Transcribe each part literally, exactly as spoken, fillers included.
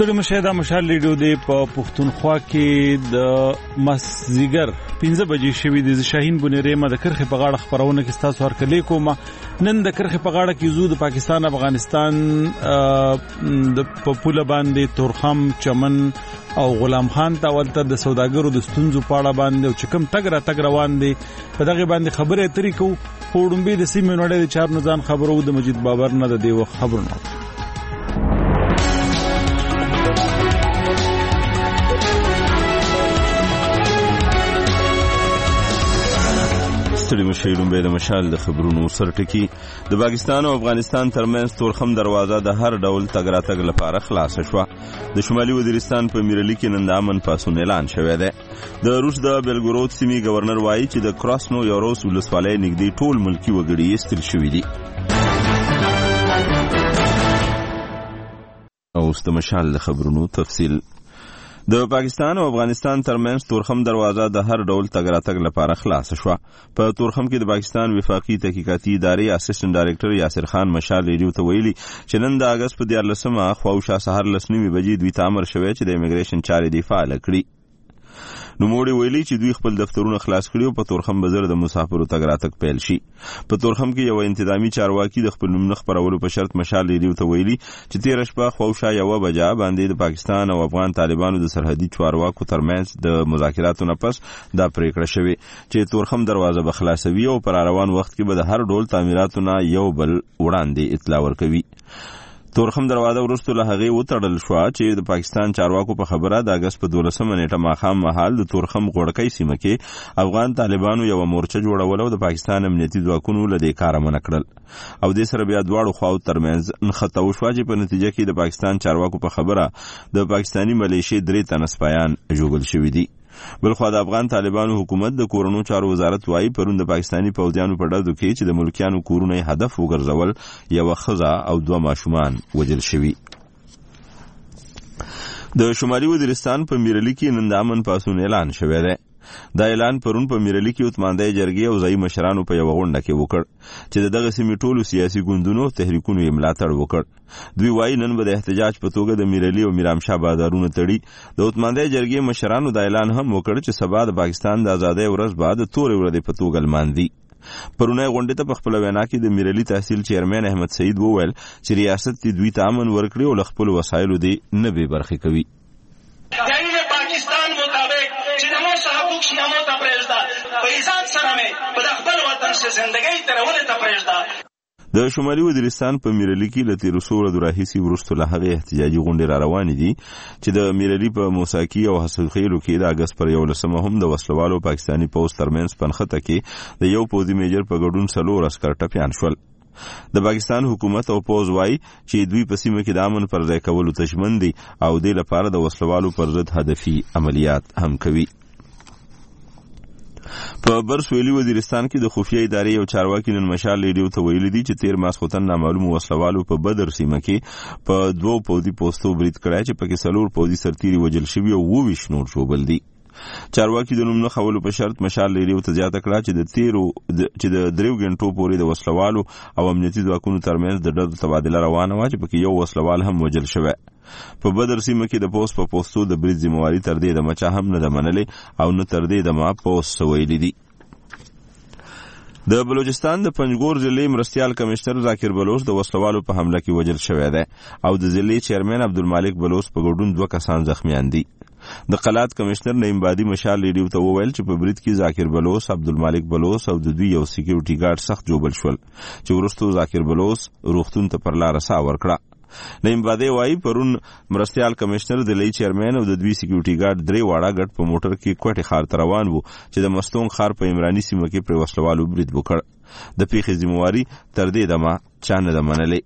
ستړي مشه دا مشال لیډیو دی په پښتونخوا کې د مسزیګر پنځه بجې شوې د شاهین بنيري ما د کرخې په غاړه خبرونه کې تاسو ورکلې کوم. نن د کرخې په غاړه کې زو د پاکستان افغانستان د پپوله باندې تورخم چمن او غلام خان ته ولته د سوداګرو د ستونزو په اړه باندې او چکم تګ را تګ روان دي په دغه باندې خبره اترې کو. پوډمبي د سیمې نړۍ د چار نزان خبرو د مجید بابر نه د دیو خبرونه ستړي مشیرون به د مشال د خبرونو سرټکی. د پاکستان او افغانستان ترمنځ تورخم دروازه د هر ډول تګ راتګ لپاره خلاص شوه. د شمالي وزیرستان په میرلی کې نن د امن پاسون اعلان شوی دی. د روس د بلګورود سیمې گورنر وایي چې د کراسنو یوروس ولسوالۍ نږدې ټول ملکی وګړي ایستل شوي دي. او ست مشال د خبرونو تفصیل. د پاکستان او افغانستان ترمنځ تورخم دروازه د هر ډول تګ راتګ لپاره خلاص شوه. په تورخم کې د پاکستان وفاقي تحقیقاتي ادارې اسسټنټ ډایریکټر یاسر خان مشال ریډیو ته ویلي چې نن د اگست په دیارلسمه خواوشا سهار لس نیمې بجې دوی ته امر شوی چې د امیګریشن چارې دې فعاله کړي. نوموړي ویلي چې دوی خپل دفترونه خلاص کړي او په تورخم بازار د مسافرو تګ راتګ پیل شي. په تورخم کې یو انتظامی چارواکي د خپل نوم نه خبرولو په شرط مشال ریډیو ته ویلي چې تیر شپه خواوشا یو بجا باندې د پاکستان او افغان طالبانو د سرحدي چارواکو ترمنځ د مذاکراتو نه پس دا پریکړه شوې چې تورخم دروازه به خلاصوي او پر روان وخت کې به د هر ډول تعمیراتو نه یو بل وړاندې اطلاع ورکوي. تورخم دروازه ورستو له هغه وتړل شو چې د پاکستان چارواکو په خبره د اگست په دولسمه نیټه ماخام مهال د تورخم غوړکۍ سیمه کې افغان طالبانو یو مورچه جوړول او د پاکستان امنیتي ځواکونو له دې کار منع کړل او د سره بیا دواړو خواو ترمنځ نښته وشوه چې په نتیجه کې د پاکستان چارواکو په خبره د پاکستانی ملیشې درې تنه سپایان ژوبل شوي دي. بلخوا د افغان طالبانو حکومت د کورونو چارو وزارت وايي پرون د پاکستانی پوځیانو په ډزو کې چې د ملکیانو کورونه هدف وګرځول یو ښځه او دوه ماشومان وژل شوي. د شمالي وزیرستان په میرلی کې نن د امن پاسون اعلان شوی دی. دا اعلان پرون په میرلی کې عثماندای جرګې او ځای مشرانو په یو غونډه کې وکړ چې دغه سیمې ټولو سیاسي ګوندونو تحریکونو یې ملاتړ وکړ. دوی وایي نن به د احتجاج په توګه د میرلی او میرامشاه بازارونه تړي. د عثماندای جرګې مشرانو دا اعلان هم وکړ چې سبا د پاکستان د آزادۍ ورځ بعد تورې ورځې په توګه لمانځي. پرونی غونډې ته په خپل وینا کې د میرلی تحصیل چیرمن احمد سعید وویل چې ریاست دې دوی ته امن ورکړي او له خپل وسایلو دې نه بې برخې کوي. د شمالي وزیرستان په میرلی کې له تیرو څو ورځو راهیسې وروسته له هغې احتجاجي غونډې را روانې دي چې د میرلی په موساکي او حسنخیلو کې د اګست پر یولسمه هم د وسلوالو پاکستاني پوځ ترمنځ پنښته کې د یو پوځي میجر په ګډون څلور عسکر ټپیان شول. د پاکستان حکومت او پوځ وایي چې دوی په سیمه کې د امن پر ځای کولو ته ژمن دي او دې لپاره د وسلوالو پر ضد هدفي عملیات هم کوي. په برسویلي وزیرستان کې د خفیه ادارې یو چارواکي نن مشال ریډیو ته ویلي دي چې تیر ماسخوتن نامعلوم وسلوالو په بدر سیمه کې په دوو پوځي پوستو برید کړی چې پکې څلور پوځي سرتیري وژل شوي او اووه ویشت نور ژوبل دي. چارواکي د نوم نه خولو په شرط مشال ریډیو ته زیاته کړه چې د تیرو چې د دریو غنټو پورې د وسلوالو او امنیتي ځواکونو ترمنځ د ډزو تبادله روانه وه چې پکې یو وسلوال هم وژل شوی. په بدر سیمه کې د پوست په پوستو د برید ذمواري تر دې د مچا هم نه ده منلې او نه تر دې د ما پوست څه ویلي دي. د بلوچستان د پنجګور ضلع مرستیال کمشنر ذاکر بلوچ د وسلوالو په حمله کې وژل شوی دی او د ضلع چیرمن عبدالمالک بلوچ په ګډون دوه کسان زخمیان دي. د قلات کمشنر نعیم بادي مشال ریډیو ته وویل چې په برید کې ذاکر بلوچ، عبدالمالک بلوچ او د دوی یو سکیورټي ګارډ سخت ژوبل شول چې وروسته ذاکر بلوچ روغتون ته پر لاره ساه ورکړه. نعیم بادي وایي پرون مرستیال کمشنر د لوی چیرمن او د دوی سکیورټي ګارډ درې واړه ګډ په موټر کې کوټې ښار ته روان وو چې د مستونګ ښار په عمراني سیمه کې پر وسلوالو برید وکړ. د پیښې ذمواري تر دې دمه چا نه ده منلې.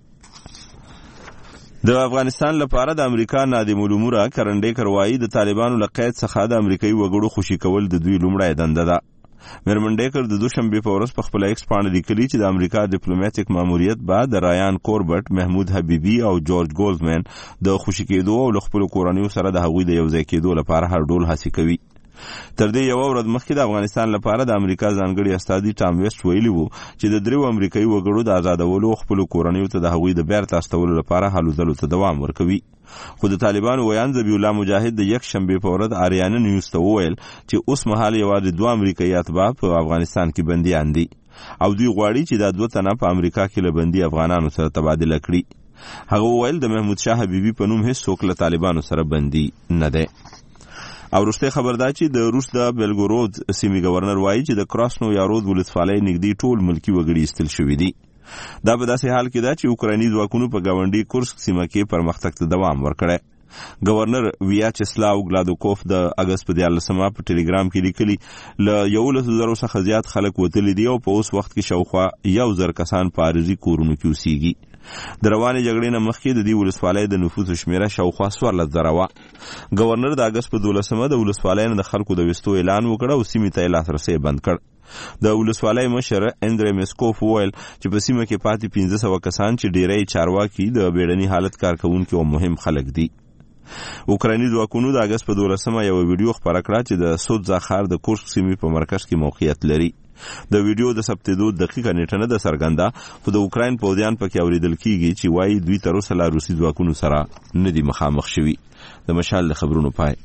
د افغانستان لپاره د امریکا نادم الامور کرنډیکر وایي د طالبانو له قید څخه د امریکایي وګړو خوشي کول د دوی لومړی دنده ده. میرمنډیکر د دوشنبې په ورځ په خپل ایکس باندې لیکلي چې د امریکا ډیپلوماټیک ماموریت بعد د رایان کوربټ، محمود حبیبي او جورج ګولزمن د خوشي کېدو او خپل کورنیو سره د هغوی د یوځای کېدو لپاره هر ډول هڅې کوي. تر دې یو ورځ مخکې د افغانستان لپاره د امریکا ځانګړي استازي ټام ویسټ ویلي وو چې د دریو امریکایي وګړو د آزادولو خپل کورنیو ته د هغوی د بیرته استولو لپاره هلو ځلو ته دوام ورکوي. خو د طالبانو ویان ذبیح الله مجاهد د یک شنبې په ورځ آریانا نیوز ته وویل چې اوس مهال یوازې دوه امریکایي اتباع په افغانستان کې بندیان دي او دوی غواړي چې دا دوه تنه په امریکا کې له بندي افغانانو سره تبادله کړي. هغه وویل د محمود شاه حبیبي په نوم هیڅ څوک له طالبانو سره بندي نه دی. او وروستی خبر دا چې د روس د بیلګورود سیمې گورنر وایي چې د کراسنو یارود ولسوالۍ نږدې ټول ملکي وګړي ایستل شوي دي. دا په داسې حال کې ده چې اوکرایني ځواکونو په ګاونډي کورسک سیمه کې پرمختګ ته دوام ورکړی. گورنر ویاچسلاو ګلادوکوف د اګست په دیارلسمه په ټلګرام کې لیکلي له یولسو زرو څخه زیات خلک وتلي دي او په اوس وخت کې شاوخوا یو زر کسان په عارضي کورونو کې اوسېږي. د روانې جګړې نه مخکې د دې ولسوالۍ د نفوسو شمېره شاوخوا څوارلس زره وه. گورنر د اګست په دولسمه د ولسوالۍ نه د خلکو د ویستو اعلان وکړ او سیمې ته یې لاسرسی بند کړ. د ولسوالۍ مشر اندری میسکوف وویل چې په سیمه کې پاتې پنځه سوه کسان چې ډیری چارواکي د بیړني حالت کارکوونکي او مهم خلک دي. اوکرایني ځواکونو د اګست په دولسمه یو ویډیو خپره کړه چې د سودزا ښار د کورسک سیمې په مرکز کې موقعیت لري. د ویډیو د ثبتېدو دقیقه نیټه نه ده څرګنده، خو د اوکراین پوځیان پکې اورېدل کېږي چې وایي دوی تر اوسه لا روسي ځواکونو سره نه دي مخامخ شوي. د مشال د خبرونو پای.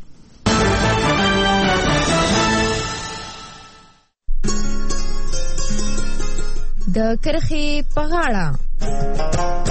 د کرښې په غاړه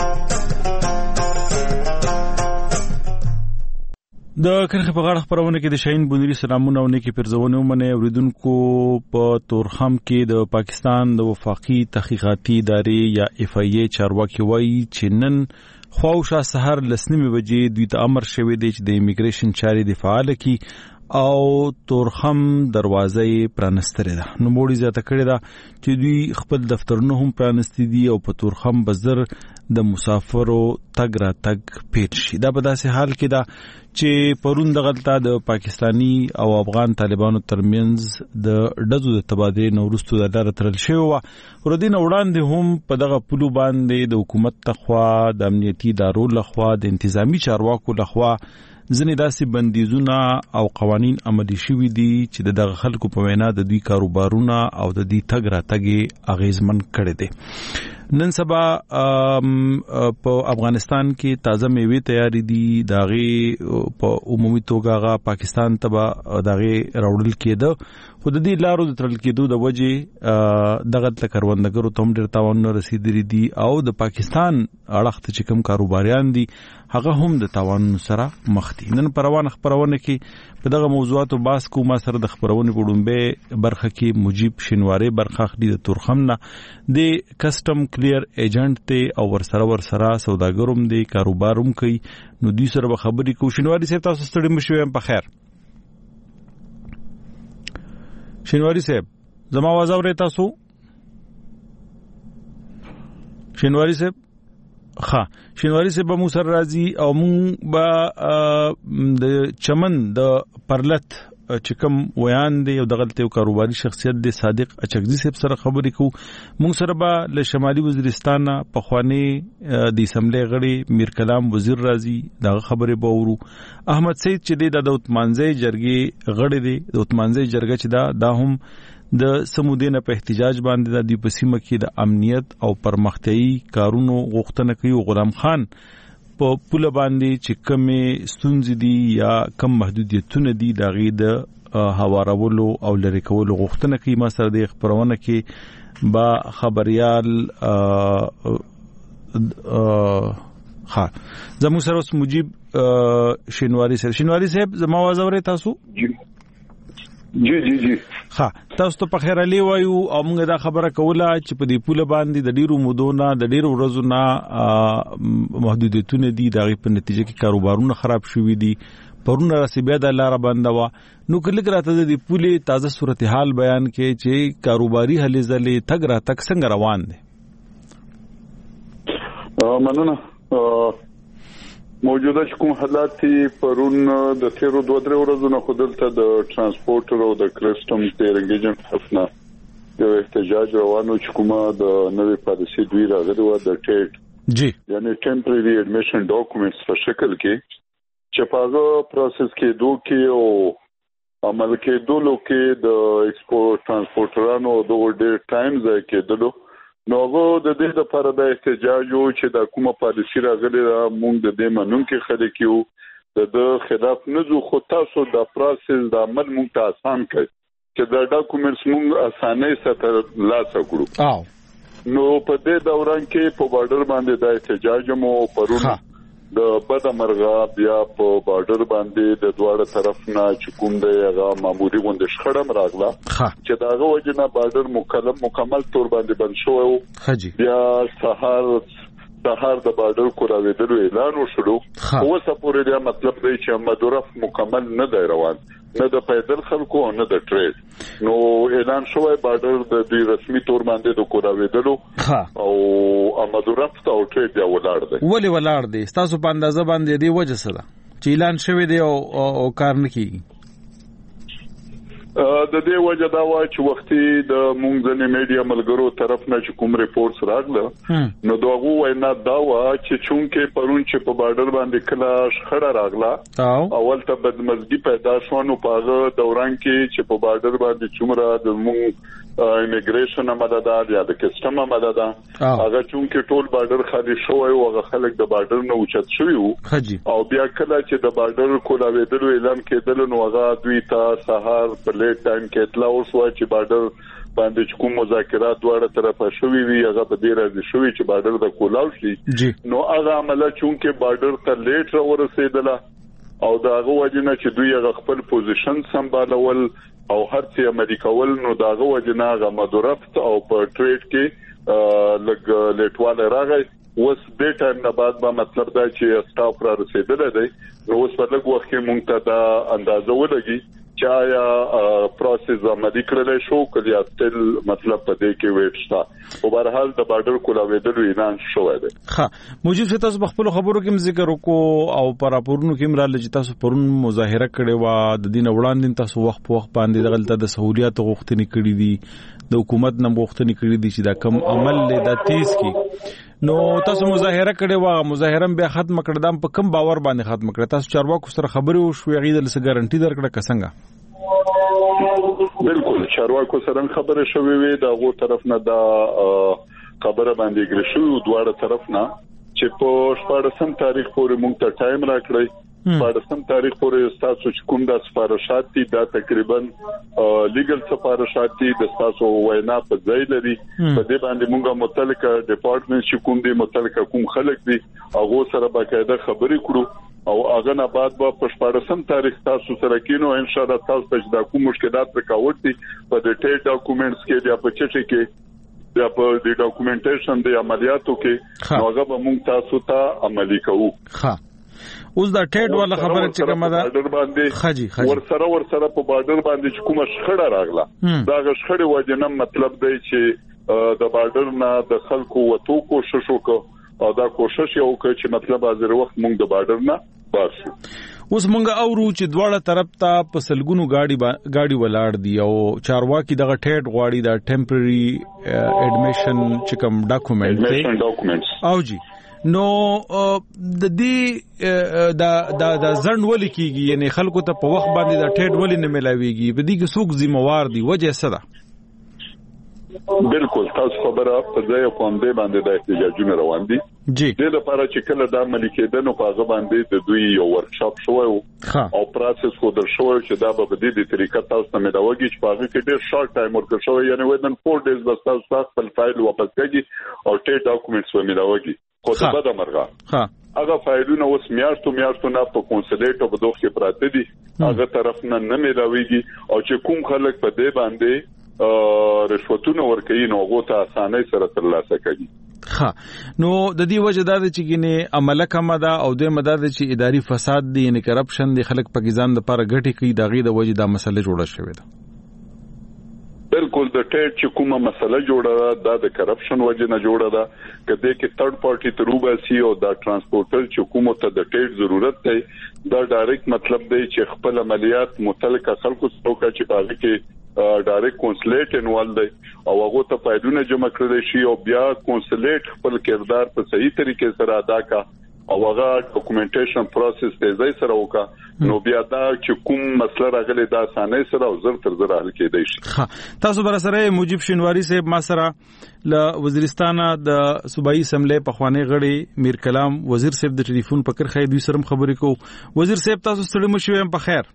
د کرخې په غاړه خبرونه کې د شاهین بونری سلامونه او نیکی پرزونه ومنه اوریدونکو. په تورخم کې د پاکستان د وفاقي تحقیقاتي ادارې یا اف ای ای چارواکي وایي چې نن خواوشا سحر لسنیمه بجې دوی ته امر شوی دی چې د ایمیګریشن چارې د فعال کی او تورخم دروازې پرانستره ده. نو موړي زیاته کړی ده چې دوی خپل دفترونه هم پرانستی دي او په تورخم بزر د مسافرو تګ را تګ پیټ شي. دا په داسې حال کې ده چې پرون د غلطه د پاکستانی او افغان طالبانو ترمنځ د ډزو د تبادلې نو وروسته د لاره ترل شوی و. ورودین وړاندې هم په دغه پلو باندې د حکومت تخوا د امنیتي ادارو لخوا د انتظامی چارواکو لخوا ځنې داسې بندیزونه او قوانین عملي شوي دي چې دغه خلکو په وینا د دوی کاروبارونه او د دوی تګ راتګ اغیزمن کړي دي. نن سبا په افغانستان کې تازه میوه تیاری دي، داغه په عمومي توګه هغه پاکستان ته داغه راوړل کېده، خو د دې لارو د ترل کېدو د وجې دغه د کروندګرو ته هم ډېر تاوان رسیدلی دي او د پاکستان اړخ ته چې کوم کاروباریان دي هغه هم د تاوان سره مخ دي. نن پروانه خبرونه کې په دغه موضوعاتو باس کو ما سره د خبرونه ګډومبه برخه کې مجيب شینواری برخه خدي د تورخم نه د کسٹم کلیر ایجنټ ته او ورسره ورسره سوداګروم دي کاروباروم کوي. نو دوی سره به خبرې کو. شینواری صاحب تاسو ستړي مشوي په خیر. شینواری صاحب زما आवाज اورئ تاسو؟ شینواری صاحب ها شینواری صاحب مو سره راځي او مونږ به د چمن د پرلت چې کوم ویان دی او د غلطي او کاروباري شخصیت دی صادق اچکزي صاحب سره خبرې کوو. مونږ سره به له شمالي وزیرستان په خواني د اسمبلی غړي میر کلام وزیر راځي، دا خبرې به ورو. احمد سید چې دی د عثمانزي جرګې غړي دی، د عثمانزي جرګه چې دا دا هم د سمودینه په احتجاج باندې د پسیمه کې د امنیت او پرمختیايي کارونو غوښتنه کوي. غلام خان په پوله باندې چې کومه ستونزې دي یا کم محدودیتونه دي دغه د هوارولو او لری کولو غوښتنه کوي. ما سره د خبرونه کې با خبريال ها زموږ سره اوس مجيب شینواری سره. شینواری صاحب زما आवाज اورئ تاسو؟ جی جی جی ها تاسو ته په خیر علي وایو او موږ دا خبره کوله چې په دې پوله باندې د ډیرو مودونه د ډیرو ورځو نه محدودیتونه دي، دغه په نتیجه کې کاروبارونه خراب شوي دي. پرونه راسي بیا د لار بنده و. نو کله راته د دې پوله تازه صورتحال بیان کې چې کاروباري هلې ځلې تګ را تک څنګه روان دي. مننه. موجوده کوم حالات پرون د تیرو دوه درې ورځې نه خودلته د ترانسپورټر او د کسٹم ټیرنګ ایجنټ خپنا یو احتجاج روانو چې کومه د نوې پالیسي دوی راغلی و د ټیټ جی یعنی ټیمپرری اډمیشن ډاکومېنټس په شکل کې چې په هغه پروسس کې دوه کې او عمل کېدلو کې د ایکسپورټ ترانسپورټرانو د ډېر ټایم ځای کېدلو نو هغه د دې لپاره د احتجاج او چې د کومه پالیسي راغلي موږ د دې منونکو خلک یو د خلاف نه ځو خو تاسو د پروسس د عمل موږ ته آسان کړئ چې د ډاکومېنټس موږ اسانه سره لاس کړو او نو په دې دوران کې په بارډر باندې د احتجاج مو پرونه د بدمرغا بیا په بارډر باندې د دواړه طرف نه چې کوم دی هغه معمولی غونډه شخړم راغله چې داغه وجنه بارډر مکمل مکمل تور باندې بند شو بیا سهار سهار د بارډر کوراویدلو اعلان وشو او سپورې دا مطلب دی چې مدورف مکمل نه دی روان نه د پیدل خلکو نه د ټریډ نو اعلان شوی بارډر د دوی رسمي تور باندې د کوراویدلو او امدورف او ټریډ دی ولاړ دی ولی ولاړ دی تاسو په اندازه باندې دی وجه څه ده چې اعلان شوی دی او کار نه کیږي د دې وجه دا و چې وختي د مونږ ځنې میډیا ملګرو طرف نه چې کوم ریپورتس راغله نو دغه وینا دا و چې چونکه پرون چې په بارډر باندې کله شخړه راغله اول ته بدمزګي پیدا شو نو په دوران کې چې په بارډر باندې څومره د مونږ ایمیګریشن عملدار یا د کسټم عملدار هغه چونکه ټول بارډر خالي شوی او هغه خلک د بارډر نه اوچت شوی او بیا کله چې د بارډر کولاویدلو اعلان کېدل نو هغه دوی ته سهار په لیټ ټایم کې اطلاع وشو چې بارډر باندې کوم مذاکرات دواړه طرفه شوي وي هغه په دې راځي شوی چې بارډر د کولاو شي نو هغه عمله چونکه بارډر ته لیټ را ورسېدله او داغه وجنه چې دوی هغه خپل پوزیشن سمبالول او هر څه عملي کول نو داغه وجنه هغه مدورفت او په ټریډ کې لګ لیټواله راغی اوس د ټایم نه بعد به مطلب دا چې سټاف را رسیدل دی نو اوس په لږ وخت کې مونږ ته دا اندازه ولګي چې آیا پروسس عملي کړل شو کله یا تل مطلب په دې کې ویټ شته او بهرحال د بارډر کولاویدلو اعلان شوی دی ها موجود څه تاسو خپل خبرو کې ذکر وکړو او پر راپورونو کې مرال چې تاسو پرون مظاهره کړې و د دین وړاندې تاسو وخت په وخت باندې دغلطه د سہولیات غوښتنې کړې دي د حکومت نه غوښتنې کړې دي چې دا کم عمل له د تیز کی نو تاسو مظاهره کړې و مظاهره به ختم کړه دم په کم باور باندې ختم کړه تاسو چارواکو سره خبرې وشوې غیدل څه ګارانټي درکړه کسنګ بالکل چارواکو سره خبره شوې وي دا غو طرف نه دا خبره باندې ګرځو دواړه طرف نه چې په شپږم تاریخ پورې موږ ته ټایم راکړی په شپږم تاریخ پورې تاسو چې کوم د سفارشات دي دا تقریبا لیګل سفارشات دي د تاسو وینا په ځای لري په دې باندې موږ متعلقه ډپارټمنټ چې کوم دي متعلقه کوم خلک دي هغه سره باقاعده خبرې کړو او هغه نه بعد په شپږم تاریخ تاسو سره کینو ان شاء الله تاسو ته دا کوم مشکلات رکاوټ دي په ډیټیل ډاکومېنټس کې یا په چټي کې یا په د ډاکومېنټیشن د عملیاتو کې هغه به موږ تاسو ته عملي کوو ها اوس دا ټیډ ولا خبره چې کومه ده بارډر باندې خجي خجي ور سره ور سره په بارډر باندې کومه شخړه راغله دا شخړه وجنه مطلب دی چې د بارډر نه د خلکو وټو کوشش وکړو او دا کوشش یو کوي چې مطلب حاضر وخت موږ د بارډر نه باسو اوس مونږ اورو چې دواړه طرف ته په سلګونو گاډي گاډي ولاړ دي او چارواکي دغه ټیډ غواړي دا ټمپرري اډمیشن چې کوم ډاکومېنټ دی او جی نو د دې دا دا د ځن ولې کیږي یعنی خلکو ته په وخت باندې دا ټیډ ولې نه ملاويږي په دې کې څوک ذمہوار دي وجه څه ده بالکل تاسو خبره په ځای کوم دی باندې د احتجاجونو روان دي جی د لپاره چې کله د عملي کېدنو په هغه باندې د دوی یو ورکشاپ شوی او پروسس خو در شوی چې دا به د دې طریقه تاسو ته ملوږي چې په هغه کې ډېر شارټ ټایم ورکړ شوی یعنی within four days بس تاسو خپل فایل واپس کړئ او ټیټ ډاکومېنټس و ملوږي خو څه بده مرغه ها هغه فایلونه اوس میاشتو میاشتو نه په کنسولیټ او په دوه کې پراته دي هغه طرف نه نه ملويږي او چې کوم خلک په دې باندې رشوتونه ورکوي نو هغه ته اسانه سره ترلاسه کوي ها نو د دې وجه دا چې ګینه عمله کمه ده او د مدد چې اداري فساد دی یعنی کرپشن دی خلک پاکستان د لپاره ګټي کوي دغه د وجه دا مسله جوړه شوې ده بالکل د ټیټ چې کومه مسله جوړه ده د کرپشن وجه نه جوړه ده کله کې تھرد پارټي تروبه سی او د ترانسپورټر چې کومه ته د ټیټ ضرورت دی دا ډایرکټ مطلب دی چې خپل عملیات متعلقه خلکو څخه چې پاره کې ډایرکټ کنسولیټ انوال دی او هغه ته فایلونه جمع کړل شي او بیا کنسولیټ خپل کردار په صحیح طریقې سره ادا کا او هغه ډاکومېنټیشن پروسس ته ځای سره وکا نو بیا دا چې کوم مسله راغلی دا اسانه سره او زر تر زر حل کېدای شي. ها تاسو بر سره موجب شینواری صاحب ما سره ل وزیرستان د صوبایي اسمبلی په خوانی غړي میر کلام وزیر صاحب د ټلیفون په کرخه دوی سره خبرې کو. وزیر صاحب تاسو ستړي مشوي په خیر.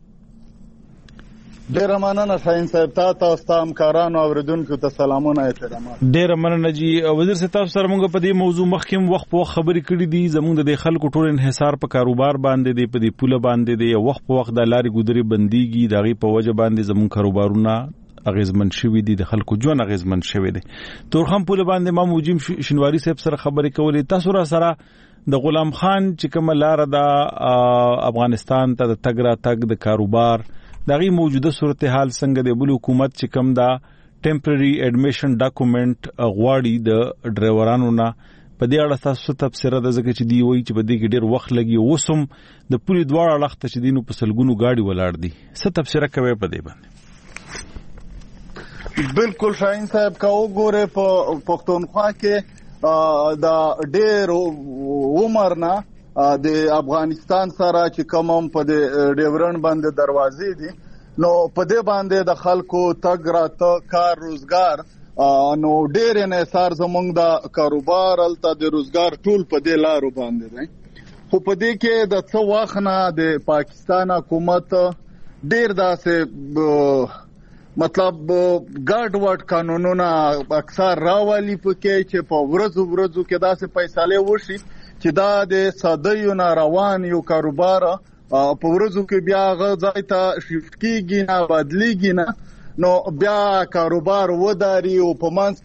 ډیر مننه شاهین صاحب، تاسو ته همکارانو او اوریدونکو ته سلامونه احترامات. ډیر مننه جی وزیر صاحب، تاسو سره موږ په دې موضوع مخکې وخت په وخت خبرې کړې دي. زموږ د خلکو ټول انحصار په کاروبار باندې دی، په دې پوله باندې دی. وخت په وخت د لارې ګودري بنديږي، دغه په وجه باندې زموږ کاروبارونه اغیزمن شوی دي، د خلکو ژوند اغیزمن شوی دی. تورخم پوله باندې ما موجب شینواری صاحب سره خبرې کولې. تاسو را سره د غلام خان چې کوم لار د افغانستان ته د تګ را تګ د کاروبار دغه موجوده صورتحال څنګه دی؟ بل حکومت چې کوم دا ټمپرری اډمیشن ډاکومنت غواړي د ډرایورانو نه، په دې اړه تاسو تفسیر د ځکه چې دی وایي چې په دې کې ډیر وخت لګي، اوسم د پوری دواړه لخت چې دینو په سلګونو گاډي ولاړ دي. څه تفسیر کوي په دې باندې؟ بالکل شاهین صاحب، کا وګوره په پښتونخوا کې د ډیر عمر نه د افغانستان سره چې کوم په د ډیورن باندې دروازې دي، نو په دې باندې د خلکو تګ راته کار روزګار نو ډیر انحصار زمونږ د کاروبار الته د روزګار ټول په دې لارو باندې دی. خو په دې کې د څو وخت نه د پاکستان حکومت ډیر داسې مطلب ګډ وډ قانونونه اکثر راولي پکې چې په ورځو ورځو کې داسې فیصله وشي چې دا د ساده نه روان یو کاروبار په ورځو کې بیا غځای ته شفت کیږي نه بدلیږي نه، نو بیا کاروبار وداري او په منځ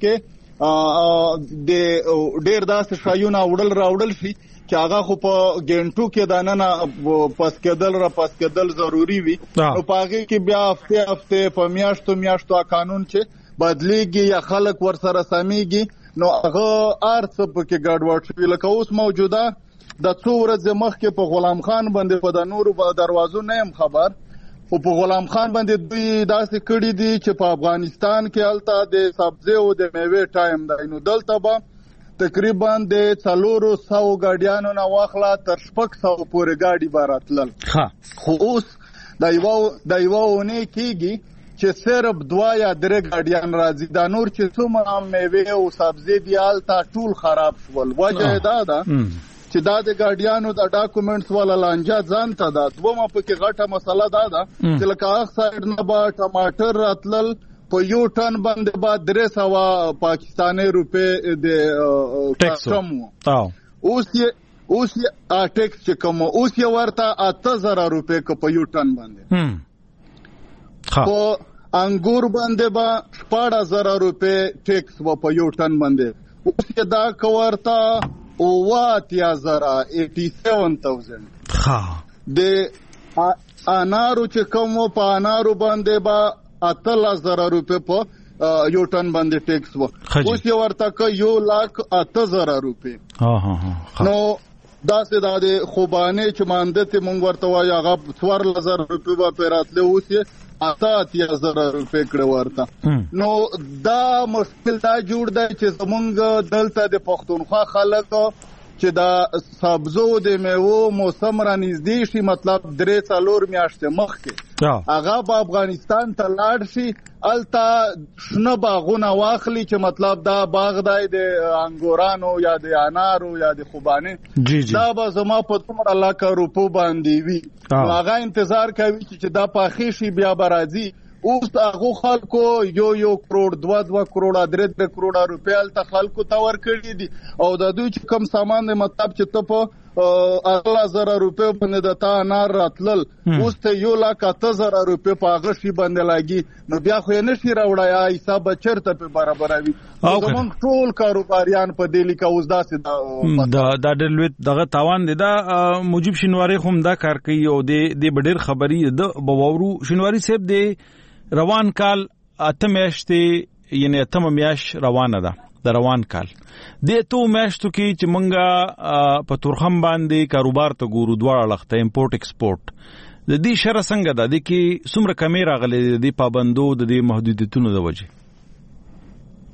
کې د ډیر داسې شایونه وړل راوړل شي چې هغه خو په ګنټو کې دانه پس کېدل را پس کېدل ضروری وي. نو پاږي کې بیا هفته هفته په میاشتو میاشتو قانون چې بدلیږي یا خلک ور سره سميږي، نو هغه ارڅ په کې ګډوډ شوی. لکه اوس موجوده د څو ورځې مخکې په غلام خان باندې په د نورو دروازو نه يم خبر، او په غلام خان باندې دوی داسې کړي دي چې په افغانستان کې الته د سبزی او د میوه ټایم دی، نو دلته به تقریبا د څلورو سو ګاډیانو نه واخلا تر شپږ سو پورې ګاډي باراتلل. خو اوس د یو د یو ونه کېږي چې صرف دوا یا درې ګاډیان راځي، دا نور چې څومره میوه او سبزی دی الته ټول خراب شول. وجه دا ده چې دا د ګاډیانو د ډاکومنټس ولا لانجه ځان ته ده. دومره پکې غټه مسله دا ده چې لکه هغه سایډ نه به ټماټر راتلل په یو ټن باندې با درې سوه پاکستاني روپے د کسټم وو، اوس یې اوس یې ټیکس چې کوم اوس یې ورته اته زره روپے کو په یو ټن باندې. په انګور باندې با شپږ زره روپے ټیکس و په یو ټن باندې، اوس یې دا کوورته اوه زره سمانیا هزار. ها د انارو چې کوم په انارو باندې با اتل زره روپے په یو ټن باندې ټیکس وو، اوس یې ورته ک یو لاک اته زره روپے. ها ها ها نو دا سه د خوبانه چې مانده ته مونږ ورته وای هغه څوار لزر روپے په پیراتله، اوس یې اته زره روپے کړه ورته. نو دا مشکل دا جوړ دی چې زمونږ دلته د پښتونخوا خلک چې دا سبزو د میوه موسم را نږدې شي، مطلب درې څلور میاشتې مخکې هغه په افغانستان ته لاړ شي، الته شنه باغونه واخلي چې مطلب دا باغ دی د انګورانو یا د انارو یا د خوبانه، دا به زما په دومره لاکه روپو باندې وي. هغه انتظار کوي چې دا پاخې شي بیا به راځي. اوس هغه خلکو یو یو کروڑ دوا دوا کروڑ درې درې کروڑ روپیا الته خلکو ته ورکړي دي، او د دوی چې کم سامان دی مطلب چې ته په اغلا زره روپے باندې د تا انار راتلل، اوس ته یو لاک اته زره روپے په هغه شي باندې لاګي، نو بیا خو یې نشي راوړای حساب چرته په برابروي. زمونږ ټول کاروباریان په دې لیکه اوس داسې دا دا ډېر دغه تاوان دی. دا موجب شینواری هم دا کار کوي او د بډیر خبري د بوورو شینواری صاحب دی روان کال اته میاشتې یعنی اتم میاش روانه ده د روان کال د تو میاشتو کې چې مونږه په تورخم باندې کاروبار ته ګورو دواړه لخته امپورټ ایکسپورټ د دې شر څنګه ده د کې څومره کمی راغلي د پابندو د دې محدودیتونو د وجه؟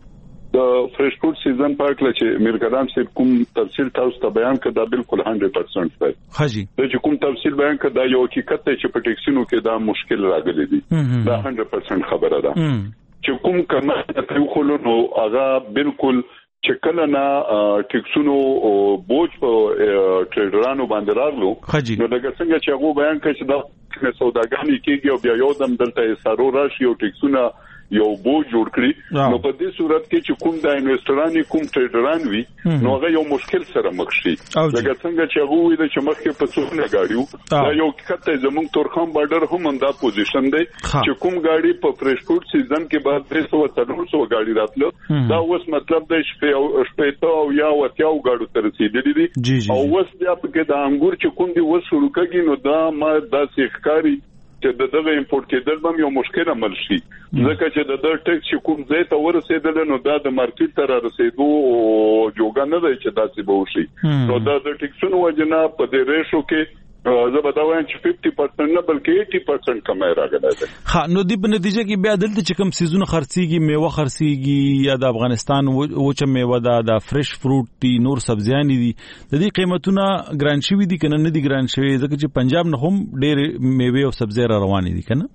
د فرش فروټ سیزن په اړه چې میرګرام سره کوم تفصیل تاسو ته بیان کړ دا بالکل صد درصد دی. حاجی چې کوم تفصیل بیان کړ دا یو حقیقت دی چې په ټیکسونو کې دا مشکل راغلی دی. دا صد درصد خبره ده. چې کوم کمه ته خلونو نو هغه بالکل چې کله نه ټیکسونو بوج په ټریډرانو باندې راغلو نو دغه څنګه چې هغه بیان کړ چې دا سوداګانی کېږي او بیا یو دم دلته سارو راشي او ټیکسونه یو بوج جوړ کړی نو په دې صورت کې چې کوم د انویسټرانو کوم ټریډران وي نو هغه یو مشکل سره مخ شي. لکه څنګه چې هغه وي چې مخکې په څونه گاډیو دا یو کته زموږ تورخم بارډر هم انده پوزیشن دی چې کوم گاډي په فرش فروټ سیزن کې بعد درې سوه څلور سوه گاډي راتله دا اوس مطلب دی چې شپږ او یا وتیاو گاډو تر رسیدلې دي او اوس بیا په کې د انګور چې کوم دی وس شروع کېږي نو دا ما داسې ښکاری چې د دغه امپورټ کېدل به یو مشکل عمل شي ځکه چې د د ټیکس چې کوم ځای ته ورسېدل نو دا د مارکیټ ته رسیدو جوګه نه دی چې داسې به وشي نو دا د ټیکسونو وجنه په دې ریشو کې زه به دا وایم چې پنځه درصد نه بلکې اسی درصد کمای راغلی دی. ها نو د په نتیجه کې بیا دلته چې کوم سیزونه خرڅيږي میوه خرڅيږي یا د افغانستان وچه میوه ده د فرش فروټ دي نور سبزیان دي د دې قیمتونه ګران شوي دي کنه نه دي ګران شوي ځکه چې پنجاب نه هم ډېر میوه او سبزی را روان دي کنه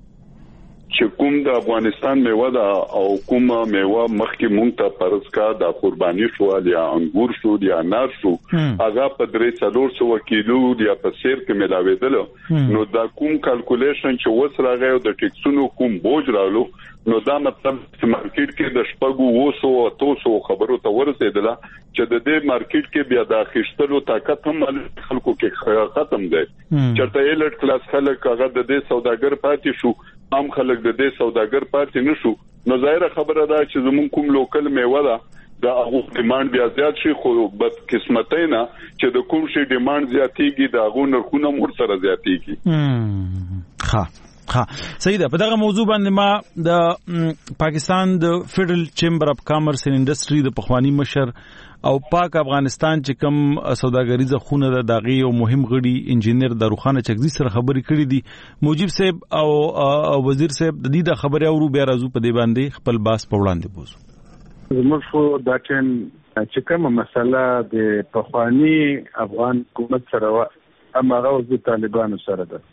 چې کوم د افغانستان میوه ده او کوم میوه مخکې مونږ ته پرز کا د قرباني شو یا انګور شو یا انار شو هغه په درې څلور سوه کیلو یا په سیر کې ملاوېدل نو دا کوم کیلکولیشن چې وس راغی او د ټیکسونو کوم بوج رالو نو دا مطلب چې مارکیټ کې د شپږو وسو او توسو خبرو ته ورسېدل چې د دې مارکیټ کې بیا د اخیستلو طاقت هم خلکو کې ختم دی چرته ایلټ کلاس خلک هغه د دې سوداګر پاتې شو عام خلک د دې سوداګر پاتې نشو نو ظاهره خبره ده چې زمون کوم لوکل میوه ده دا هغه ډیماند بیا زیات شي خو بد قسمتای نه چې د کوم شي ډیماند زیاتېږي دا هغه نرخونه مور سره زیاتېږي. ها ها صحیح ده. په دغه موضوع باندې ما د پاکستان د فیډرل چیمبر اف کامرس اینڈ انډستری د پخوانی مشر او پاک افغانستان چې کوم سوداګریزه خونه د داغي او مهم غړي انجینیر داروخانه چکزي سره خبرې کړې دي موجب صاحب او وزیر صاحب د دې د خبرې اورو بیا راځو په دې باندې خپل باس په وړاندې بوزو. زموږ خو دا چې کومه مسله د پخوانی افغان حکومت سره امغه د طالبانو سره ده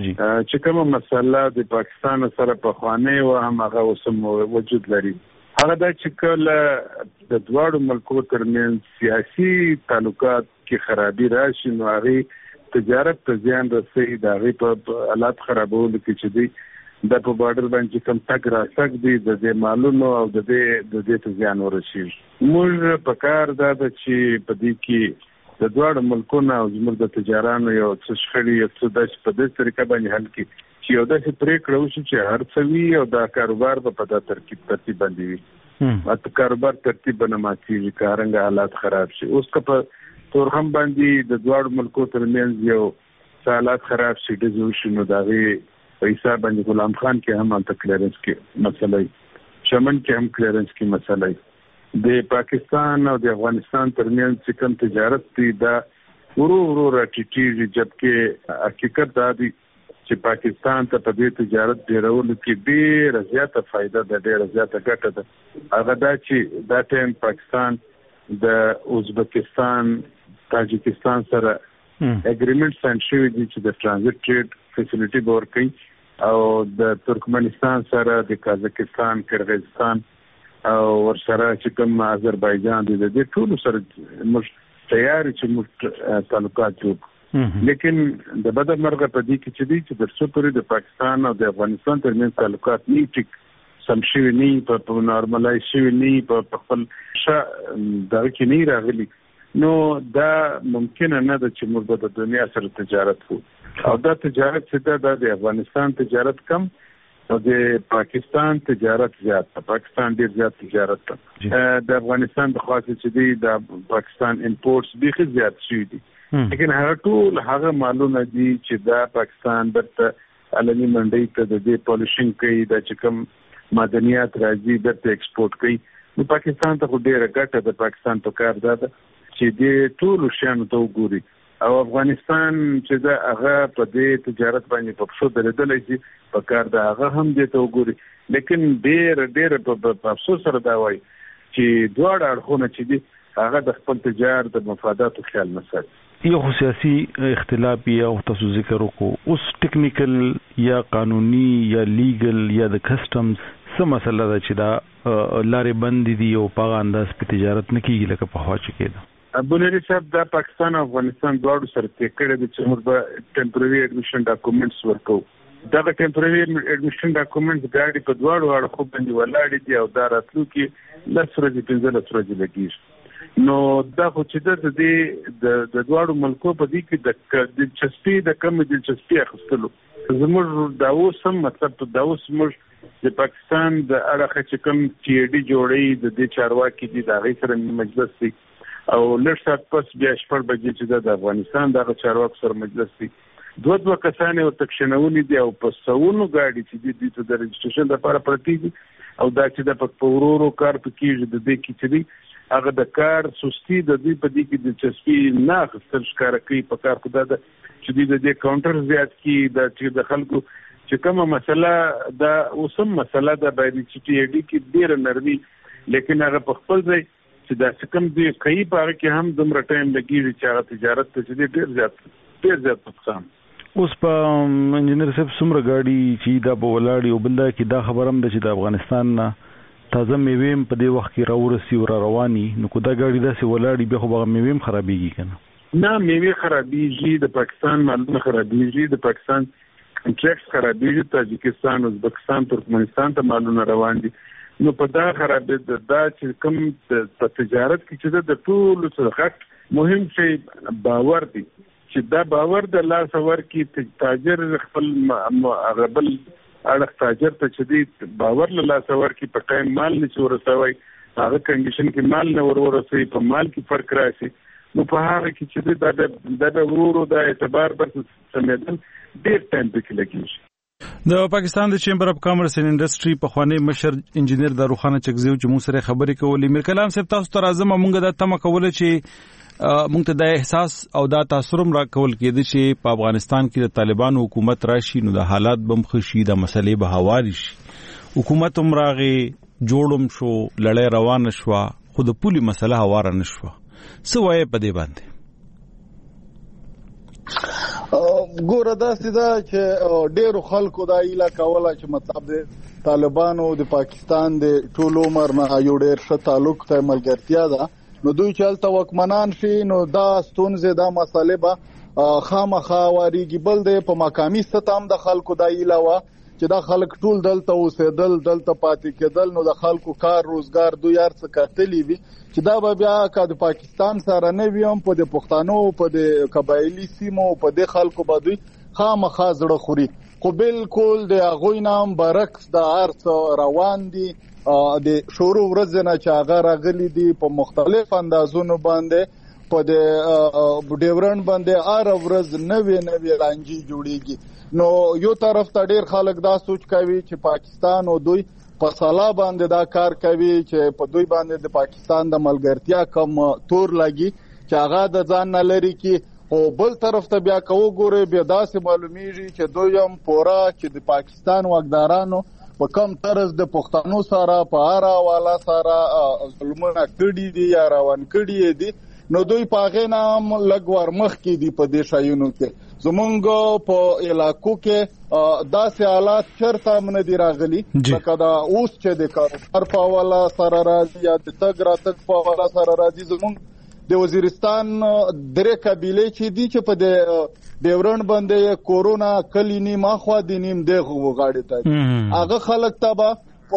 چې کومه مسله د پاکستان سره پخوانی او همغه وسم وجود لري هغه د چې کله د دواړو ملکونو ترمنځ سیاسي تعلقات کې خرابي راشي نو هغه تجارت ته زیان رسي د هغه په حالات خرابولو کې چې دی د په بارډر باندې کوم تک راسک دي د دې مالونو او د دې د دې ته زیان ورشي موږ په کار دا چې په دې کې د دواړو ملکونو او زموږ د تجارانو یو څه شخړې یو څه د په دې طریقه باندې حل کړي چې یو داسې پریکړه وشي چې هر څه وي او دا کاروبار به په دا ترتیب ترتیب باندې وي اته کاروبار ترتیب باندې ماتېږي کارنګ حالات خراب شي اوس که په تورخم باندې د دواړو ملکو ترمنځ یو حالات خراب شي د زوښ نو دا وی په حساب باندې غلام خان کې هم انت کلیرنس کې مسله شمن کې هم کلیرنس کې مسله د پاکستان او د افغانستان ترمنځ چې کوم تجارت دی دا ورو ورو راټیټیږي جبکې حقیقت دا دی چې پاکستان ته په دې تجارت ډیرولو کې ډیره زیاته فائدہ ده ډیره زیاته ګټه ده هغه دا چې دا ټیم پاکستان د ازبکستان تاجکستان سره اګریمنټ ساين شوی دی چې د ترانزیت ټریډ فیسیلیټي ورکړي او د ترکمنستان سره د قزاقستان قرغیزستان او ورسره چې کوم آذربایجان د دې ټول سره موږ تیار چې موږ تعلقات جوړ لیکن د بدر مرغه په دې کې چې دی چې د څوپوري د پاکستان او د افغانستان ترمنځ تعلقات نه ټیک سم شوي نه په نارملای شوي نه په خپل ش دا کې نه راغلي نو دا ممکن نه ده چې موږ د دنیا سره تجارت وکړو او دا تجارت چې د افغانستان تجارت کم او د پاکستان تجارت زیات ده پاکستان ډیر زیات تجارت ده د افغانستان د خاصه چې دی د پاکستان امپورټس ډیر زیات شوي دي لیکن هغه ټول هغه معلومه دي چې دا پاکستان درته عالمي منډي ته د دې پالیشینګ کوي د چې کوم معدنیات راځي درته ایکسپورټ کوي نو پاکستان ته ډیره ګټه د پاکستان په کار ده چې دې ټول شیانو ته وګوري او افغانستان چې دا هغه په دې تجارت باندې په څو درېدلې چې په کار ده هغه هم دې ته وګوري لیکن ډیر ډیر په افسوس سره دا وایي چې دواړه اړخونه چې دي هغه د خپل تجار د مفاداتو خیال نه ساتي. یو سیاسي اختلاف یا تاسو ذکر وکړو، اوس ټیکنیکل یا قانوني یا لیګل یا د کسٹمز څه مسله ده چې دا لارې بندې دي او په هغه انداز په تجارت نه کېږي لکه پخوا چې کېده؟ ابونری صاحب دا پاکستان او افغانستان دواړو سره طے کړی دی چې موږ به ټمپرري اډمیشن ډاکومنټس ورکوو. دغه ټمپرري اډمیشن ډاکومنټس ګاډي په دواړو اړخو باندې ولاړ دي او دا راتلو کې لس ورځې پنځلس ورځې لګېږي. نو دا خو چې د دې د دواړو ملکو په دې کې د دلچسپي د کمې دلچسپي اخیستلو زموږ دا اوس هم مطلب دا اوس موږ د پاکستان د اړخه چې کوم ټي ای ډي جوړي د دې چارواکي دي د هغې سره مجلس دی او لږ ساعت پس بیا شپږ بجې چې د افغانستان دغه چارواکو سره مجلس دی. دوه دوه کسان یې ورته کښېنولي دي او په سوونو ګاډي چې دي دوی ته د رجسټریشن لپاره پرتې دي او دا چې د په ورو ورو کار په کېږي د دې کې چې دی هغه د کار سستی د دوی په دې کې دلچسپي نه اخیستل ښکاره کوي. په کار خو دا ده چې دوی د دې کاونټر زیات کړي، دا چې د خلکو چې کومه مسله دا اوس هم مسله ده باید چې ټي ای ډي کې ډېره نرمي، لیکن هغه په خپل ځای چې دا چې کوم دوی کوي په هغه کې هم دومره ټایم لګېږي چې هغه تجارت ته چې دی ډېر زیات ډېر زیات نقصان. اوس په انجینر صاحب څومره ګاډي چې دا په ولاړ یو بل دا کې دا خبر هم ده چې د افغانستان نه تازه میوې هم په دې وخت کې راورسي او را رواني، نو که دا ګاډي داسې ولاړي بیا خو به میوې هم خرابېږي که نه؟ نه، میوې خرابېږي، د پاکستان مالونه خرابېږي، د پاکستان کنټریکټس خرابېږي، تاجکستان، ازبکستان، ترکمنستان ته مالونه روان دي. نو په دا خرابې دا چې کوم په تجارت کې چې د ټولو څخه غټ مهم شی باور دی چې دا باور د لاس ورکړي تاجر خپل هغه بل اړخ تاجر ته چې دی باور له لاس ورکړي په ټایم مال نه چې ورسوي هغه کنډیشن کې مال نه ور ورسوي په مال کې فرق راشي. نو په هغه کې چې دی دا د ورورو د اعتبار بس سمېدل ډېر ټایم پکې لګېږي. د پاکستان د چیمبر اف کامرس اینډ انډسټري پخوانی مشر انجینر داروخانه چکزیو چې موږ سره خبرې کولې، میر کلام صاحب تاسو ته راځم، موږ دا تمه کوله چې موږ ته د احساس او دا تاثر هم راکول کېده چې په افغانستان کې د طالبانو حکومت راشي نو د حالات بم خشي، د مسلې به هواري شي. حکومت هم راغې، جوړم شو، لړۍ روانه شوه، خو د پولي مسله هواره نه شوه. څه وایې په دې باندې؟ ګوره داسې ده چې ډېرو خلکو دا هیله کوله چې مطلب د طالبانو د پاکستان د ټول عمر نه یو ډېر ښه تعلق ته ملګرتیا ده، نو دوی چې هلته واکمنان شي نو دا ستونزې دا مسئلې به خامخا واریږي. بل دی په مقامي سطح هم د خلکو دا هیله وه چې دا خلک ټول دلته اوسېدل، دلته پاتې کېدل، نو د خلکو کار روزګار دوی هر څه کتلي وي چې دا به بیا که د پاکستان سره نه وي هم په د پښتنو په د قبایلي سیمو په د خلکو به دوی خامخا زړه خوري. خو بالکل د هغوی نه هم برعکس د هر څه روان دي. د شروع ورځې نه چې هغه راغلي دي په مختلف اندازونو باندې په د ډیورنډ باندې هر ورځ نوې نوې رانجې جوړېږي. نو یو طرف ته ډېر خلک دا سوچ کوي چې پاکستان او دوی په سلا باندې دا کار کوي چې په دوی باندې د پاکستان د ملګرتیا کم تور لګي چې هغه د ځان نه لري کې. او بل طرف ته بیا که وګورئ بیا داسې معلومیږي چې دوی هم پوره چې د پاکستان واکدارانو په کم طرز د پښتنو سره په هر حواله سره ظلمونه کړي دي یا روان کړي دي، نو دوی په هغې نه هم لږ ورمخکې دي په دې شیونو کې. زمونږ په علاقو کې داسې حالات چېرته هم نه دي راغلي لکه دا اوس چې د کاروبار په حواله سره راځي یا د تګ راتګ په حواله سره راځي. زمونږ د وزیرستان درې قبیلې چې دي چې په د ډیورنډ باندې کورونا کلی نیم اخوا د نیم دغه وغاړي ته هغه خلک ته به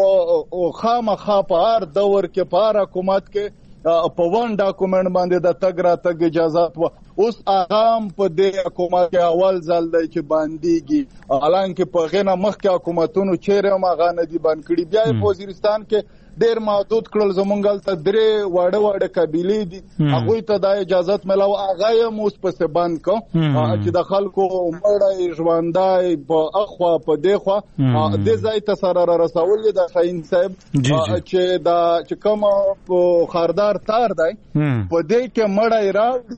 په خامخا په هر دور کې په هر حکومت کې په ون ډاکومنټ باندې د تګ راتګ اجازات و. اوس هغه هم په دې حکومت کې اول ځل دی چې باندېږي، حالانکه په هغې نه مخکې حکومتونو چیرې هم هغه نه دي بند کړي. بیا یې په وزیرستان کې ډېر محدود کړل. زمونږ هلته درې واړه واړه قبیلې دي، هغوی ته دا اجازت ملاو، هغه یې هم اوس پسې بند کړ چې د خلکو مړی ژوندی په اخوا په دې خوا دې ځای ته سره را رسول د شاهین صاحب چې دا چې کوم خاردار تار دی په دې کې مړی راوړي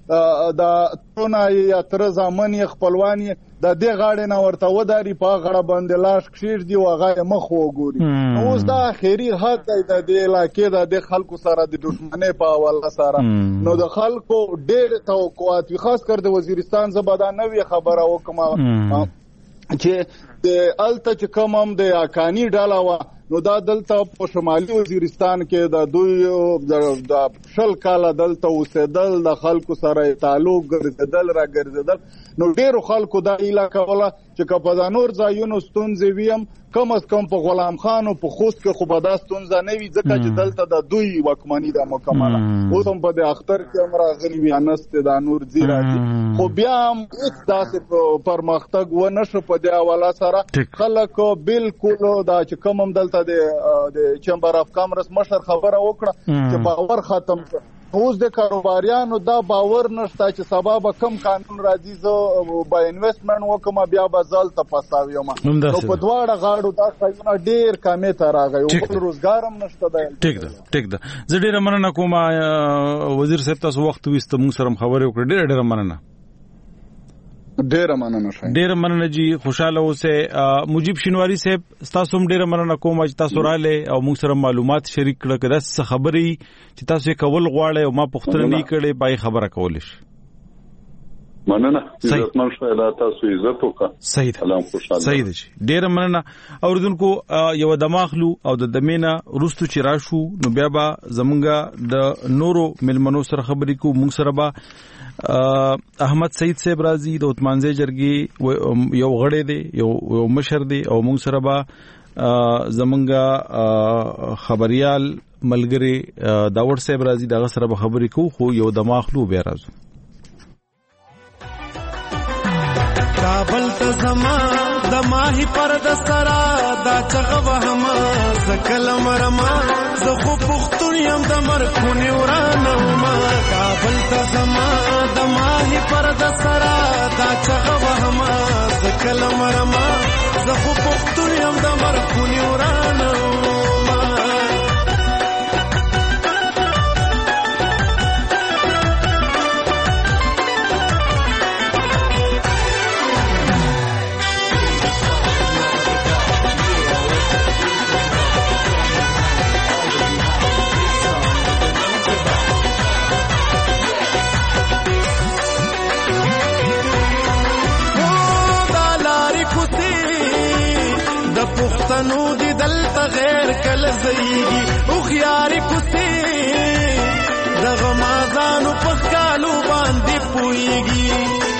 د ترونه یا تر زامن یې خپلوان یې د دې غاړې نه ورته وداري په غاړه باندې لاش کښېږدي او هغه یې مخ وګوري. نو اوس دا اخري حد دی د دې علاقې د دې خلکو سره د دښمنۍ په حواله سره. نو د خلکو ډېر توقعات وي، خاص کر د وزیرستان. زه به دا نوې خبره وکړم چې د هلته چې کوم هم د حقاني ډله وه، نو دا دلته په شمالي وزیرستان کې د دوی د شل کاله دلته اوسېدل، د خلکو سره تعلق ګرځېدل را ګرځېدل. نو ډېرو خلکو دا هیله کوله چې که په دا نور ځایونو ستونزې وي هم کم از کم په غلام خان او په خوست کې خو به دا ستونزه نه وي، ځکه چې دلته د دوی واکمني ده مکمله. اوس هم په دې اختر کې هم راغلي وي انستې دا نور ځي راځي، خو بیا هم هېڅ داسې پرمختګ ونه شو په دې حواله سره. خلک بالکل دا چې کوم هم دلته د چمبر اف کامرس مشر خبره وکړه چې باور ختم شو. اوس د کاروباریانو دا باور نشته چې سبا به کم قانون راځي، زه به انویسټمنټ وکړم بیا به زه هلته فساویم. نو په دواړه غاړو دا شیونه ډېر کمې ته راغی، بل روزګار هم نشته دی. ټیک ده ټیک ده. زه ډېره مننه کوم وزیر صاحب، تاسو وخت ویسته موږ سره خبرې وکړې، ډېره ډېره مننه. ډېره مننه شاید ډېره مننه جی، خوشاله اوسئ. مجيب شینواری صاحب تاسو هم ډېره مننه کوم چې تاسو رااله او موږ سره معلومات شریک کړل. که داسې خبرې چې تاسو کول غواړئ او ما پوښتنه نه کړې پای خبره کولای شي. مننه عزتمن شاید تاسو عزت وکړه. صحیح ده، سلام خوشاله. صحیح ده جی، ډېره مننه. اوردونکو یو دماغلو او د دمینا روستو چې راشو نو بیا به زمونږه د نورو ملمنو سره خبرې کو. موږ سره به احمد سعید صاحب راضی د عثمانزی جرګي یو غړی دی، یو مشر دی، او موږ سره به زمونږه خبريال ملګری داوود صاحب راضی دغه سره به خبرې کو. خو یو دماغلو بیا راځو. کابل ته زما د ماهی پر د سرا دا چغه وهما زکل مرما زه خو پختون یم د مرخونی ورانه ما. کابل ته زما د ماهی پر د سرا دا چغه وهما زکل مرما زه خو پختون یم د مرخونی ورانه ما. پښتنو دی دلته غیر کله زیږي او خياري کوسي دغه مازانو په کالو باندې پويږي.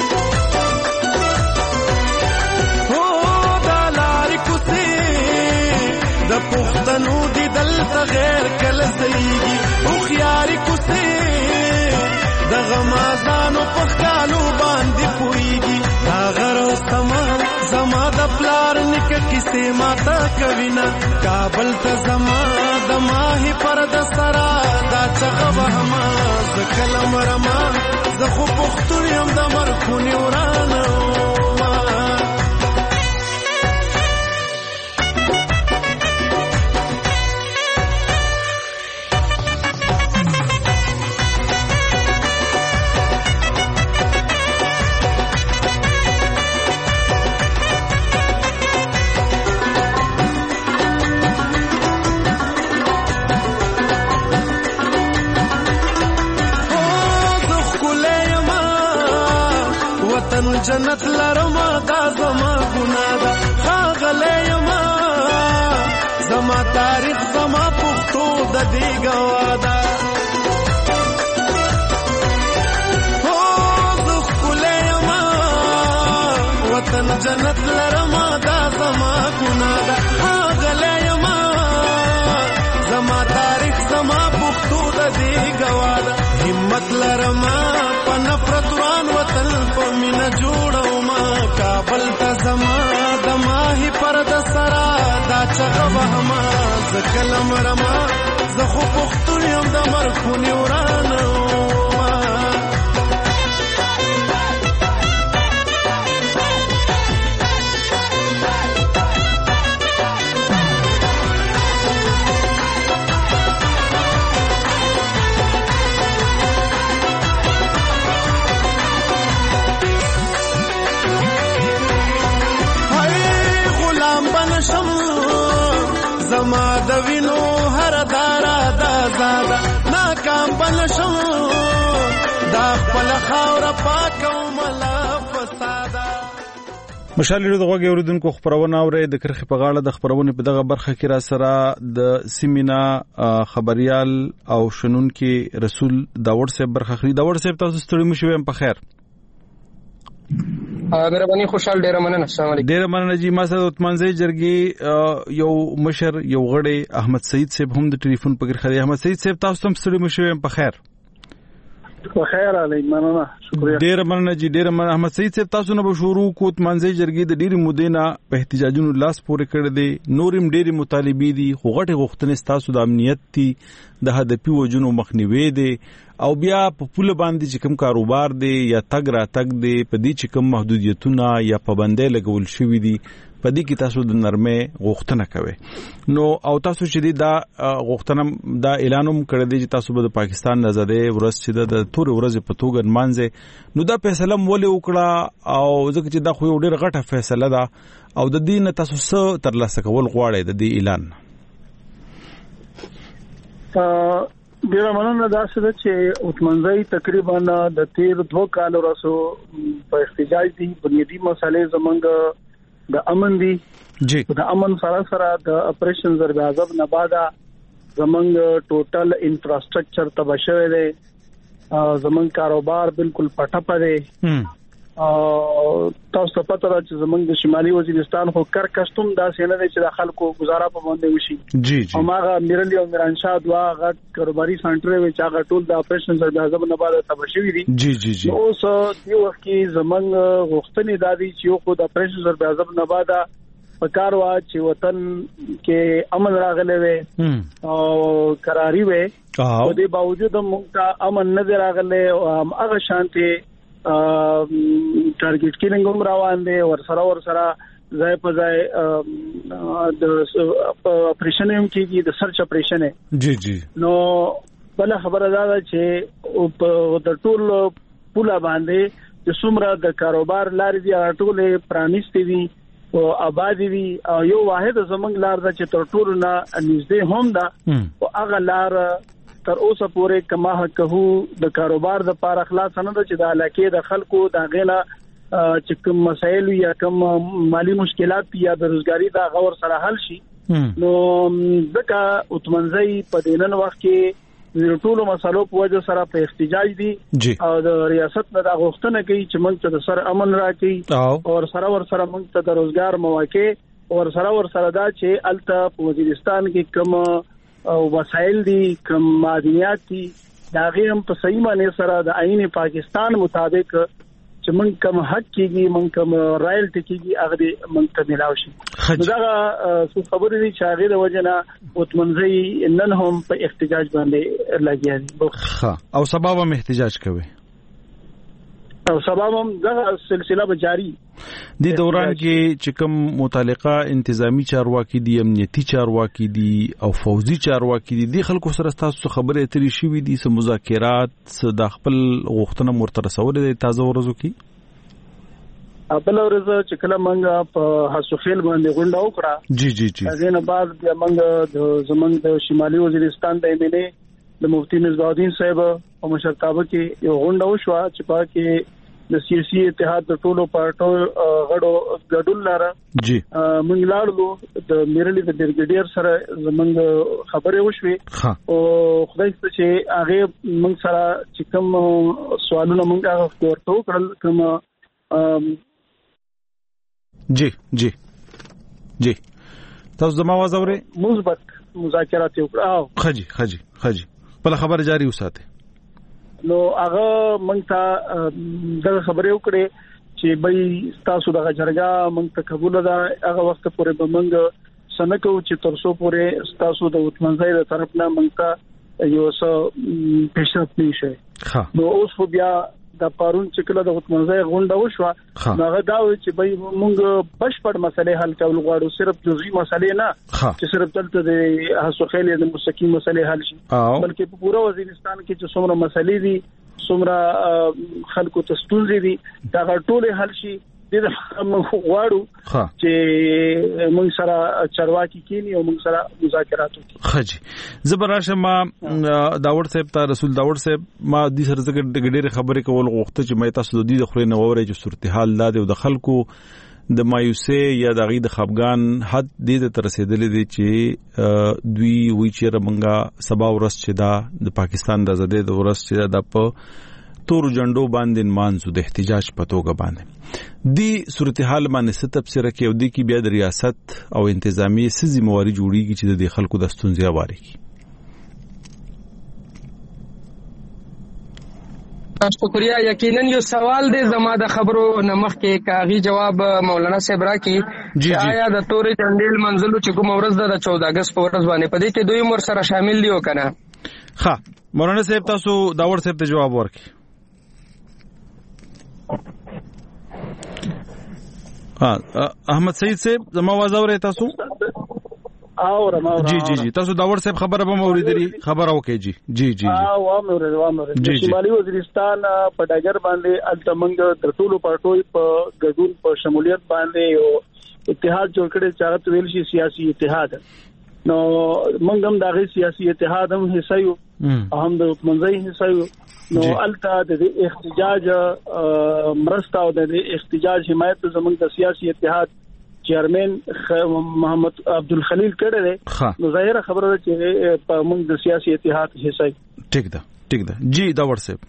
هو دا لاري کوسي د پښتنو دی دلته غیر کله زیږي او خياري کوسي دغه مازانو په کالو باندې پويږي. دا غرو سما زما د پلار نک کیسه ماتا کوینا. کابل ته زما د ماهی پر د سرا دا چغه وهما زکل مرما زه خو پختون یم د مرخونی ورانه ما. جنت لرما دا زما ګناه ده خاغله یما زما تاریخ زما پښتو د دې گواده. هو زخله یما وطن جنت لرما دا زما ګناه ده خاغله یما زما تاریخ زما پښتو د دې گواده. همت لرما په نفرت وان وطن په مینا جوړو ما. کابل ته زما د ماهی پر د سرا دا چغه وهما زکل مرما زه خو پختون یم د مرخونی ورانه ما. نشم زما د وینو هر دارا دا زادا ناکام بنشم دا خپل خاور پاکو ملا فسادا. مشالې د غوږی اوریدونکو خبرونه اوري د کرخي په غاړه د خبرونه په دغه برخه کې را سره د سیمینا خبريال او شنونکو رسول داوود صاحب برخه خري. داوود صاحب تاسو ستړي مشوي په خیر؟ مهرباني خوشحال ډیر مننه. السلام علیکم. ډیر مننه جی. ما سره اتمنځي جرګي یو مشر یو غړی احمد سعید صاحب هم د ټلیفون په کې خري. احمد سعید صاحب تاسو هم ستړي مشوي په خیر؟ په خیر علي مننه. شکریہ. ډیر مننه جی. ډیر مننه. احمد سعید صاحب تاسو نه به شروع کو اتمنځي جرګي د ډیری مودې نه په احتجاجونو لاس پورې کړی دی. نورم ډیری مطالبي دي خو غټي غوښتنې تاسو د امنیت دي د هدفي وجونو مخنیوي دي او بیا په پوله باندې چې کوم کاروبار دی یا تګ را تګ دی په دې چې کوم محدودیتونه یا پابندۍ لګول شوې دي په دې کې تاسو د نرمه غوښتنه کوي. نو او تاسو چې دا غوښتنه دا اعلانوم کړی دی چې تاسو به د پاکستان آزادۍ ورځ چې د تور ورځ په توګه مانځي نو دا فیصله مولې وکړه او ځکه چې دا خو یو ډېر غټه فیصله ده او د دې نه تاسو څه ترلاسه کول غواړئ د دې اعلان؟ ډیر مننه. دا څه چې اتمنځي تقریبا د تیر دوه کالو راسو په احتجاج دي بنیادی مسالې زمونږ د امن دي جی. د امن سره سره د اپریشن ضرب عذاب نه بعد زمونږ ټوټل انفراستراکچر تباہ شوی دی. زمونږ کاروبار بالکل پټه دی. تاسو ته پته ده چې زمونږ د شمالي وزیرستان خو کر کستوم دا سینه دی چې د خلکو گزاره په باندې وشي. جی جی. او ماغه میرلی او میرانشاه دوا غټ کاروباري سنټر وی چې هغه ټول د اپریشن ضرب عذاب نه بعد تباہ شوی دي. جی جی جی. اوس دی وخت کې زمونږ غوښتنې دادي چې یو خو د اپریشن ضرب عذاب نه بعد پکار وا چې وطن کې امن راغلی وي او قراری وي. او د باوجود موږ امن نه راغلی او هغه شانتي ټارګټ کیلینګ هم روان دي ور سره ور سره ځای په ځای د اپریشن هم کیږي د سرچ اپریشن. جی جی. نو بل خبره ده چې د ټول پوله باندې د څومره د کاروبار لارې دي ټول پرانیستي دي او آباد دي او یو واحد زمنګ لار ده چې تر ټول نه نږدې هم ده او هغه لار تر اوسه پورې کما حقو د کاروبار د پاره خلاص نه ده چې د علاقې د خلکو د غیلا چې کوم مسایل یا کوم مالی مشکلات یا د روزګاری د غور سره حل شي. نو ځکه اتمنځي په دینن وخت کې د ټولو مسالو په وجه سره په احتجاج دي او د ریاست نه د غوښتنه کوي چې موږ ته د سر امن راکړي او سره ور سره موږ ته د روزګار مواقع او سره ور سره دا چې الته په وزیرستان کې کوم او وسایل دي کوم معدنیات دي دا غیم په صحیح معنی سره د آئین پاکستان مطابق چې موږ کوم حق کیږي موږ کوم رایلټي کیږي هغه دې موږ ته ملاوي شي. دا څه خبرې دي چې هغه د وجنه اتمنځي نن هم په احتجاج باندې لګیا دي او سبب هم احتجاج کوي او سبب هم دا سلسله به جاری دي. دوران کې چې کوم متعلقه انتظامی چارواکي دي امنیتي چارواکي دي او فوزي چارواکي دي د خلکو سره تاسو خبرې اترې شوې دي سم مذاکرات د خپل غوښتنه مرترسول دي تازه ورځو کې خپل ورځ چې کله موږ په حسوخیل باندې غونډه وکړه. جی جی جی. هغه نه بعد موږ د زمنګ د شمالي وزیرستان د ایمنه د مفتی مصباح الدین صاحب او مشرتابه کې یو غونډه وشوه چې په کې د سیاسي اتحاد د ټولو پارټو غړو ګډون لاره. جی. موږ لاړو د میرلی د برګیډیر سره زمونږ خبرې وشوې او خدای څه چې هغه موږ سره چې کوم سوالونه موږ هغه ورته وکړل کوم. جی جی جی. تاسو زما आवाज اورئ؟ مثبت مذاکرات وکړو. خجی خجی خجی بل خبر جاری وساته. نو هغه مونږ ته د خبرې وکړې چې بای تاسو دغه جرګه مونږ ته قبول ده هغه وخت پورې به مونږ سنکو چې ترسو پورې تاسو د اتمنځي د طرف نه مونږ ته یو څه پیشرفت نشي. نو اوس خو بیا د پارون چې کله د اتمنځي غونډه وشوه هغه دا و چې بای مونږ بشپړ مسلې حل کول غواړو صرف جزئي مسلې نه چې صرف دلته د حسوخیل د مستقیم مسلې حل شي بلکې په پوره وزیرستان کې چې څومره مسلې دي څومره خلکو ته ستونزې دي دا ټول حل شي د غواړو چې موږ سره چرواکي کینی او موږ سره مذاکرات وکړو. خجی زبراشه ما داوود صاحب ته رسول داوود صاحب ما د سره زګر ډېر خبرې کول غوښته چې مې تاسو د دې د خوري نه وره چې صورتحال لا د خلکو د مایوسه یا د غي د خفغان حد دې ته رسیدلې دي چې دوی وی چې رمنګا سبا ورځ چې دا د پاکستان د آزادۍ د ورځ چې دا په تور جنډو باندې مانزو د احتجاج پتوګه باندې دی صورتحال باندې ستب سره کې او د کی بیا د ریاست او انتظامی سزي مواري جوړیږي چې د خلکو د ستونزې واري کی. شکریہ. یقینا یو سوال دی زما د خبرو نمخ کې کاغي جواب مولانا صاحب را کی آیا د تور جنډل منزلو چې کوم ورځ د چودہ اگست په ورځ باندې پدې کې دوی مر سره شامل دي او کنه؟ ها مولانا صاحب تاسو داور صاحب ته جواب ورکړئ. ها احمد سعید صاحب زما आवाज اورئ تاسو؟ اورم اورم. جی جی جی تاسو داور صاحب خبره به اوریدلی خبره وکړئ. جی جی جی جی ها وامه اورم وامه اورم. شمالي وزیرستان په ډاګر باندې التمنګ تر ټولو پټوي په ګډون په شمولیت باندې یو اتحاد جوړ کړي چې ویل شي سیاسي اتحاد. نو موږ هم دغه سیاسي اتحاد هم حصہ یو هم د منځي حصہ یو. نو الته د احتجاج مرسته او د احتجاج حمایت زموږ د سیاسي اتحاد چیرمن محمد عبدالخلیل کړه ده. نو ظاهره خبره ده چې په موږ د سیاسي اتحاد حصہ. ٹھیک ده ٹھیک ده. جی داور صاحب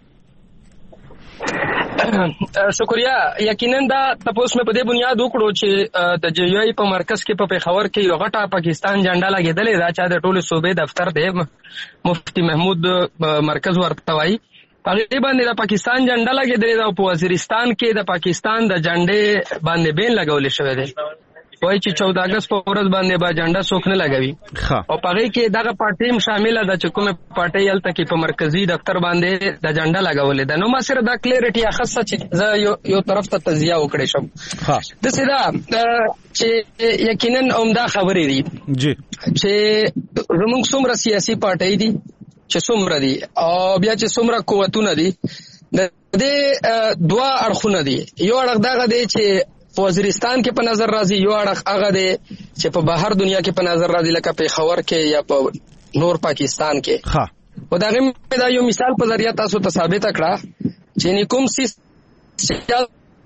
شکریہ. یقینا دا تاسو مې په دې بنیاد وکړو چې د جې یو ای په مرکز کې په پیښور کې یو غټه پاکستان جنډا لګیدلې دا چې د ټولو صوبې دفتر دی مفتی محمود مرکز ورته وایي. هغه باندې د پاکستان جنډا لګیدلې دا په وزیرستان کې د پاکستان د جنډې باندې بین لګولې شوې ده. وایي چې چودہ اگست په ورځ باندې با جنډا څوک نه لګوي او پاره کې دغه پارټي هم شامل ده چې کومه پارټي یلته کې په مرکزی دفتر باندې د جنډا لګولې ده. نو ما سره دا کلیریټي اخصه چې زه یو یو طرف ته تزیه وکړې شم. ها د سیدا چې یقینا عمده خبرې دي جی چې زموږ څومره سیاسي پارټي دي چې څومره دي او بیا چې څومره قوتونه دي د دې دوا اړخونه دي. یو اړخ دغه دی چې په وزیرستان کې په نظر راځي، یو اړخ هغه دی چې په بهر دنیا کې په نظر راځي لکه پیښور کې یا په نور پاکستان کې. ها او دا غو دا یو مثال په ذریعہ تاسو ته ثابت کړه چې کوم سیستم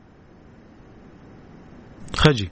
خجی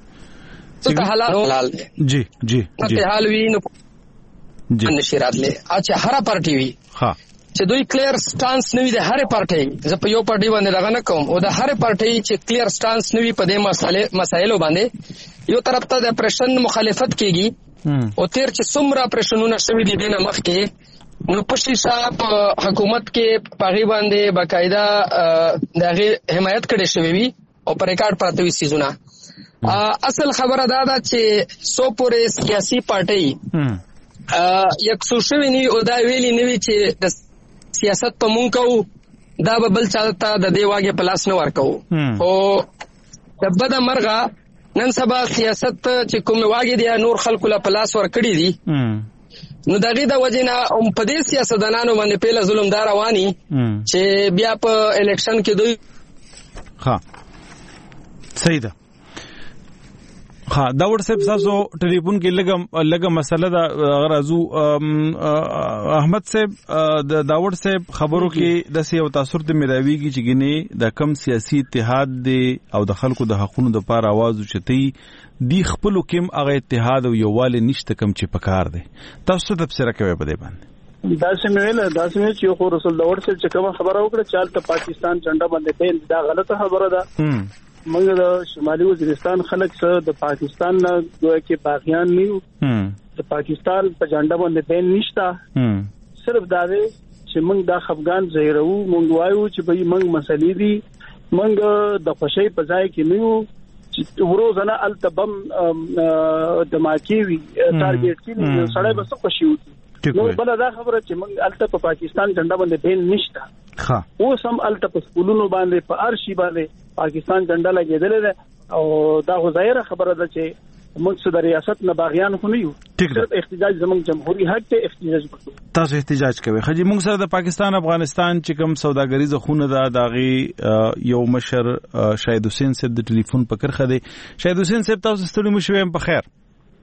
ته حلال دی. جی جی جی حال وی نو جی نشرات له اچھا هر پارټي وی ها چې دوی کلیر سټانس نوي د هر پارټي زه په یو پارټي باندې راغ نه کوم او د هر پارټي چې کلیر سټانس نوي په دې مسائل مسایلو باندې یو طرف ته د پرشن مخالفت کیږي او تیر چې څومره پرشنونه شوي دي د نمخ کې نو پښتي صاحب حکومت کې پاغي باندې باقاعده دغه حمایت کړي شوی وي او پر ریکارډ پراته وي سيزونه. اصل خبره دا ده چې سو پورې سیاسي پارټي یک سوشوي نی او دا ویلي نوي چې د سیاست په مونږ کو دا به بل چاته د دی واګه پلاس نه ورکو او د بد مرغه نن سبا سیاست چې کوم واګه دی نور خلکو له پلاس ورکړي دي نو دغه د وجنه هم په دې سیاستدانانو باندې پیله ظلم دار رواني چې بیا په الیکشن کې دوی ها صحیح ده. ها داور صاحب تاسو ټلیفون کې لګم لګم مسله دا غرازو احمد صاحب د داور صاحب خبرو کې د سیو تاثیر ته ملاویږي چې ګنې د کم سیاسي اتحاد دی او د خلکو د حقونو د پاره आवाज چتي دی خپل کوم هغه اتحاد او یوواله نشته کم چې پکار دی. تاسو تفسیر کوي په دې باندې؟ دا سمېل دا سمې چې خو رسول داور صاحب چې کوم خبره وکړه چې حالت پاکستان جنډا باندې بین دا غلطه خبره ده. موږ د شمالي وزیرستان خلک سره د پاکستان نه دوی کې باغیان نیو د پاکستان په جنډا باندې بین نشته. صرف دا دی چې موږ د افغان ظاهرو موږ وایو چې به موږ مسلې دي موږ د خوشي په ځای کې نیو چې ورځنه التبم دماکي وي ټارګټ کې سړی بس خوشي وي. نو بل دا خبره چې موږ الته په پاکستان جنډا باندې بین نشته. ها او سم الته په سکولونو باندې په ارشي باندې پاکستان جنډا لګیدل او دا غوړه خبره ده چې موږ د ریاست نه باغیان خو نه یو صرف احتجاج زموږ جمهوریت حق ته احتجاج وکړو. تاسو احتجاج کوئ. خجی موږ سره د پاکستان افغانستان چې کوم سوداګریزه خونه ده داغي یو مشر شاهد حسین صاحب د ټلیفون په کرخه دی. شاهد حسین صاحب تاسو ستړي مو شوم په خیر؟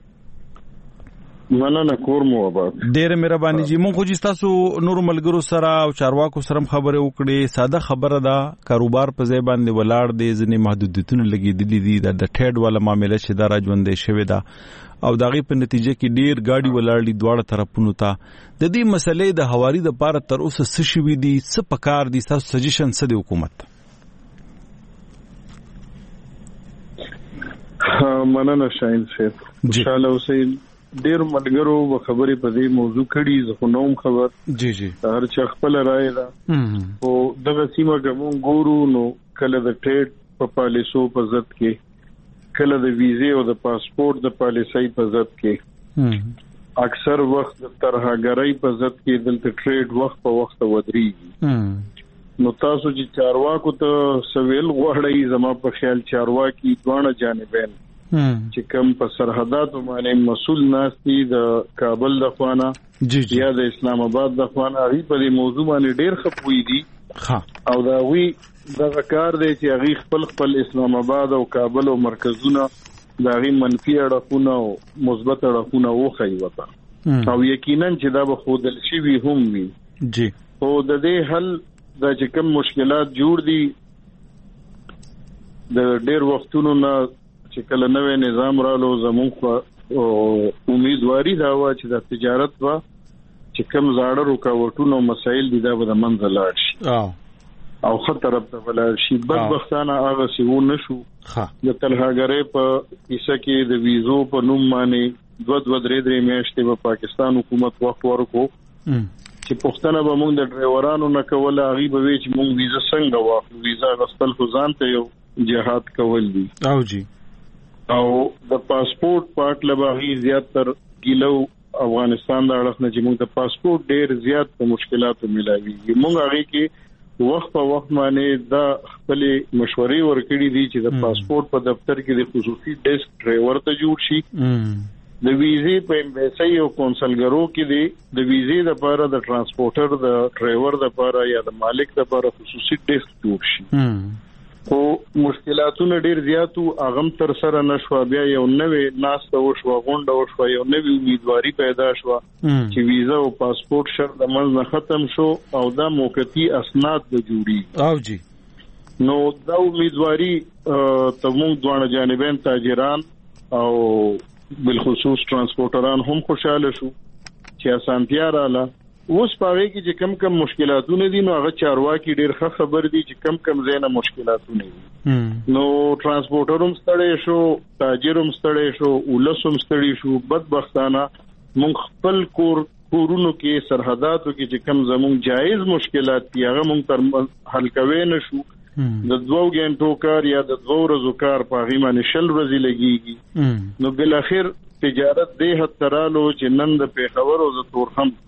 مننه کور مو آباد. ډېر مهرباني جی. مونږ خو چې تاسو نور ملګرو سره او چارواکو سره خبرې وکړې. ساده خبره ده کاروبار په ځای باندې ولاړ دی، ځینې محدودیتونه لګېدلي دي، د ټیډ والا معامله چې دا راژوندی شوې ده او د هغې په نتیجه کې ډېر ګاډي ولاړ دي دواړه طرفونو ته. د دې مسلې د هواري دپاره تر اوسه څه شوي دي، څه پکار دي، ستاسو سجیشن څه دی حکومت؟ مننه شاهین صاحب. خوشحاله اوسئ. ډېر ملګرو به خبرې په دې موضوع کړي، زه خو نه وم خبر. جی جی هر چا خپله رایه ده. خو دغه سیمه که مونږ ګورو نو کله د ټریډ په پالیسو په ضد کې، کله د ویزې او د پاسپورت د پالیسۍ په ضد کې، اکثر وخت د ترهګرۍ په ضد کې دلته ټریډ وخت په وخت ودرېږي. نو تاسو چې چارواکو ته سویل غواړئ، زما په خیال چارواکي دواړه جانبین چې کوم په سرحداتو باندې مسؤل ناستي د کابل د خوانه یا د اسلام آباد د خوانه، هغه په دې موضوع باندې ډېر خپوي دي او دا وی دغه کار دی چې هغه خپل خپل اسلام آباد او کابل او مرکزونه دا غي منفي اړخونه او مثبت اړخونه وخی وته او یقینا چې دا به خودل شي وي هم وي. جی او د دې حل د چې کوم مشکلات جوړ دي د ډېر وختونو نه چې کله نوې نظام رالو زموږ امیدواري دا و چې د تجارت وا چې کوم زاړه رکاوټونه او مسایل دي دا به د منځ لاړ شي او خطر په ولر شي. بدبختانه هغه سی و نشو. د تلهاګرې په کیسه کې د ویزو په نوم باندې دوه دوه درې درې میاشتې په پاکستان حکومت وخت ورکو چې پښتنه به موږ د ډرایورانو نه کوله، هغه به وی چې موږ ویزه څنګه واخلو، ویزا غوښتل خو ځان ته یو جهاد کول دي. او جی او د پاسپورت پاک لباغي زیات تر کیلو افغانستان د اړخ نه چې موږ د پاسپورت ډېر زیات په مشکلاتو ملاويږي. موږ هغه کې وخت په وخت باندې د خپل مشورې ورکړې دي چې د پاسپورت په دفتر کې د خصوصي ډیسک ډرایور ته جوړ شي، د ویزې په امبیسي او کونسلګرو کې دي د ویزې لپاره د ترانسپورټر د ډرایور لپاره یا د مالک لپاره خصوصي ډیسک جوړ شي. خو مشکلاتونه ډیر زیاتو، اغم تر سره نشو. بیا یو نوې ناسته وشو، غونډه وشو، یو نوې امیدواري پیدا شو چې ویزا او پاسپورت شرط د منځ نه ختم شو او دا موقتی اسناد د جوړي. او جی نو دا امیدواري ته موږ دوه جانبین تاجران او بالخصوص ترانسپورټران هم خوشاله شو چې اسانتیا رااله. اوس پاره کې چې کم کم مشکلاتونه دي نو هغه چارواکي ډېر ښه خبر دي چې کم کم زینه مشکلاتونه دي. نو ترانسپورټر هم ستړی شو، تاجر هم ستړی شو، ولس هم ستړی شو. بدبختانه مونږ خپل کور کورونو کې سرحداتو کې چې کم زموږ جایز مشکلات دي هغه مونږ تر حل کوي نشو. د دوه غنټو کار یا د دوه ورځو کار په هغه باندې شل ورځې لګيږي. نو بل اخر تجارت دې حد ترالو چې نن د پیښور او د تورخم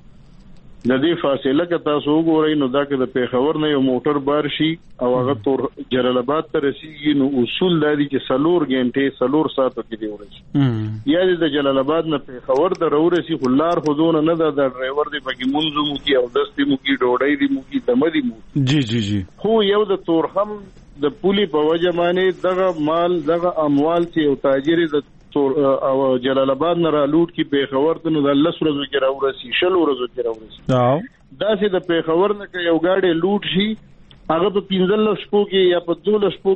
د دې فاصله که تاسو وګورئ نو دا که د پیښور نه یو موټر بار شي او هغه تور جلال آباد ته رسیږي نو اصول دا دي چې سلور غنټې سلور ساعتو کې دی ورسي. یا د جلال آباد نه پیښور ته راورسي خو لار خودونه نه ده، د ډرایور دی پکې منځو مو کې او دستي مو کې ډوډۍ دی مو کې دمه دی مو. جی جی جی خو یو د تورخم د پولی په وجه باندې دغه مال دغه اموال چې او تاجر د او جلال آباد نه را لوټ کی پیښور ته نو د لس ورځو کې راورسي، شل ورځو کې راورسي. دا چې د پیښور نه کې یو گاډي لوټ شي هغه په پنځلس شپو کې یا په دولس شپو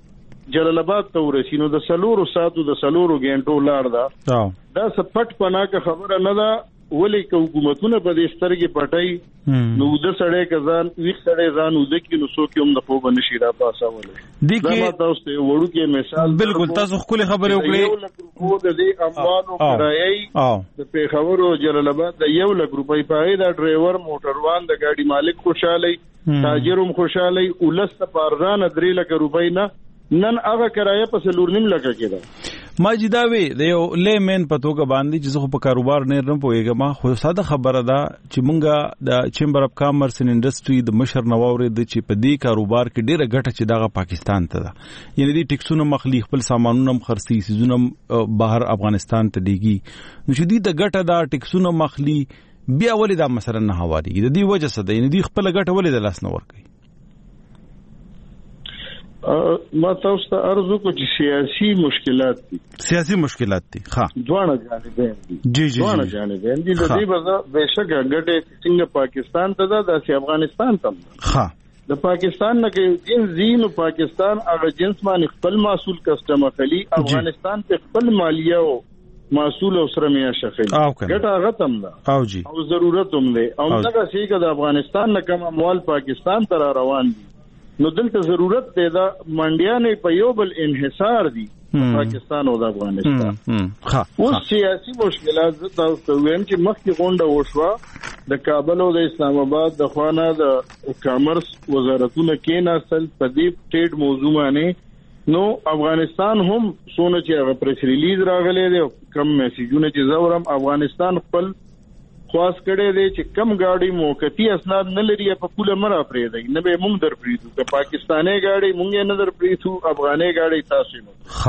کې جلال آباد ته ورسي نو د سلورو ساتو د سلورو غنټو لار ده. دا سپټ پناکه خبره نه ده. ولې که حکومتونه په دې سترګې پټای نو د سړی کزان ویښ سړی ځان وځي کې نو څوک هم د خوب نشي را پاسولې دي کې تاسو ته وړو کې مثال. بالکل تاسو خپل خبرې وکړې خو د دې اموالو کرایي د پیښور او جلال آباد د یو لک روپۍ پای دا ډرایور موټروان د ګاډي مالک خوشاله، تاجر هم خوشاله، ولست پارزان درې لک روپۍ نه نن هغه کرایه په سلور نیم لکه کې ده. ماجداوي د یو لیمن په توګه باندې چې زه په کاروبار نه رم پوهیږم، خو ساده خبره ده چې مونږه د چیمبر اف کامرس ان انډستری د مشر نواورې د چې په دې کاروبار کې ډیره ګټه چې دغه پاکستان ته ده، یعنی دې ټیکسونه مخلي خپل سامانونه خرڅي سيزونه بهر افغانستان ته دیږي، نو چې دې د ګټه دا ټیکسونه مخلي بیا ولې دا مثلا نه حواله د دې وجه څه ده، یعنی دې خپل ګټه ولې د لاس نه ورکړي؟ ما تاسو ته عرض وکړ چې سیاسي مشکلات دي. سیاسي مشکلات دي ښه دوه جانبین دي. جی جی دوه جانبین دي. د دې وجه بهشکه ګټه څنګه پاکستان ته ده د افغانستان ته ښه د پاکستان نه کې جنس زین او پاکستان هغه جنس باندې خپل محصول کسٹم اخلي، افغانستان ته خپل مالیه او محصول او سره میا شخصي ګټه هغه تم ده او جی او ضرورت هم ده او دغه شی که د افغانستان نه کوم اموال پاکستان ته روان دي نو دلته ضرورت دی دا منډیانې په یو بل انحصار دي پاکستان او د افغانستان. اوس سیاسي مشکلات تاسو ته وایم چې مخکې غونډه وشوه د کابل او د اسلام آباد د خوانه د کامرس وزارتونو کې ناسل په دې ټریډ موضوع باندې، نو افغانستان هم سونه چې هغه پریس ریلیز راغلی دی کم میسیجونه چې زورم افغانستان خپل خواست کړي دي چې کم گاډي موقتی اسناد نه لري په پوله مرا پرې دی نه به مونږ در پریدو که پاکستاني گاډي مونږ نه در پریدو افغاني گاډي تاسو نو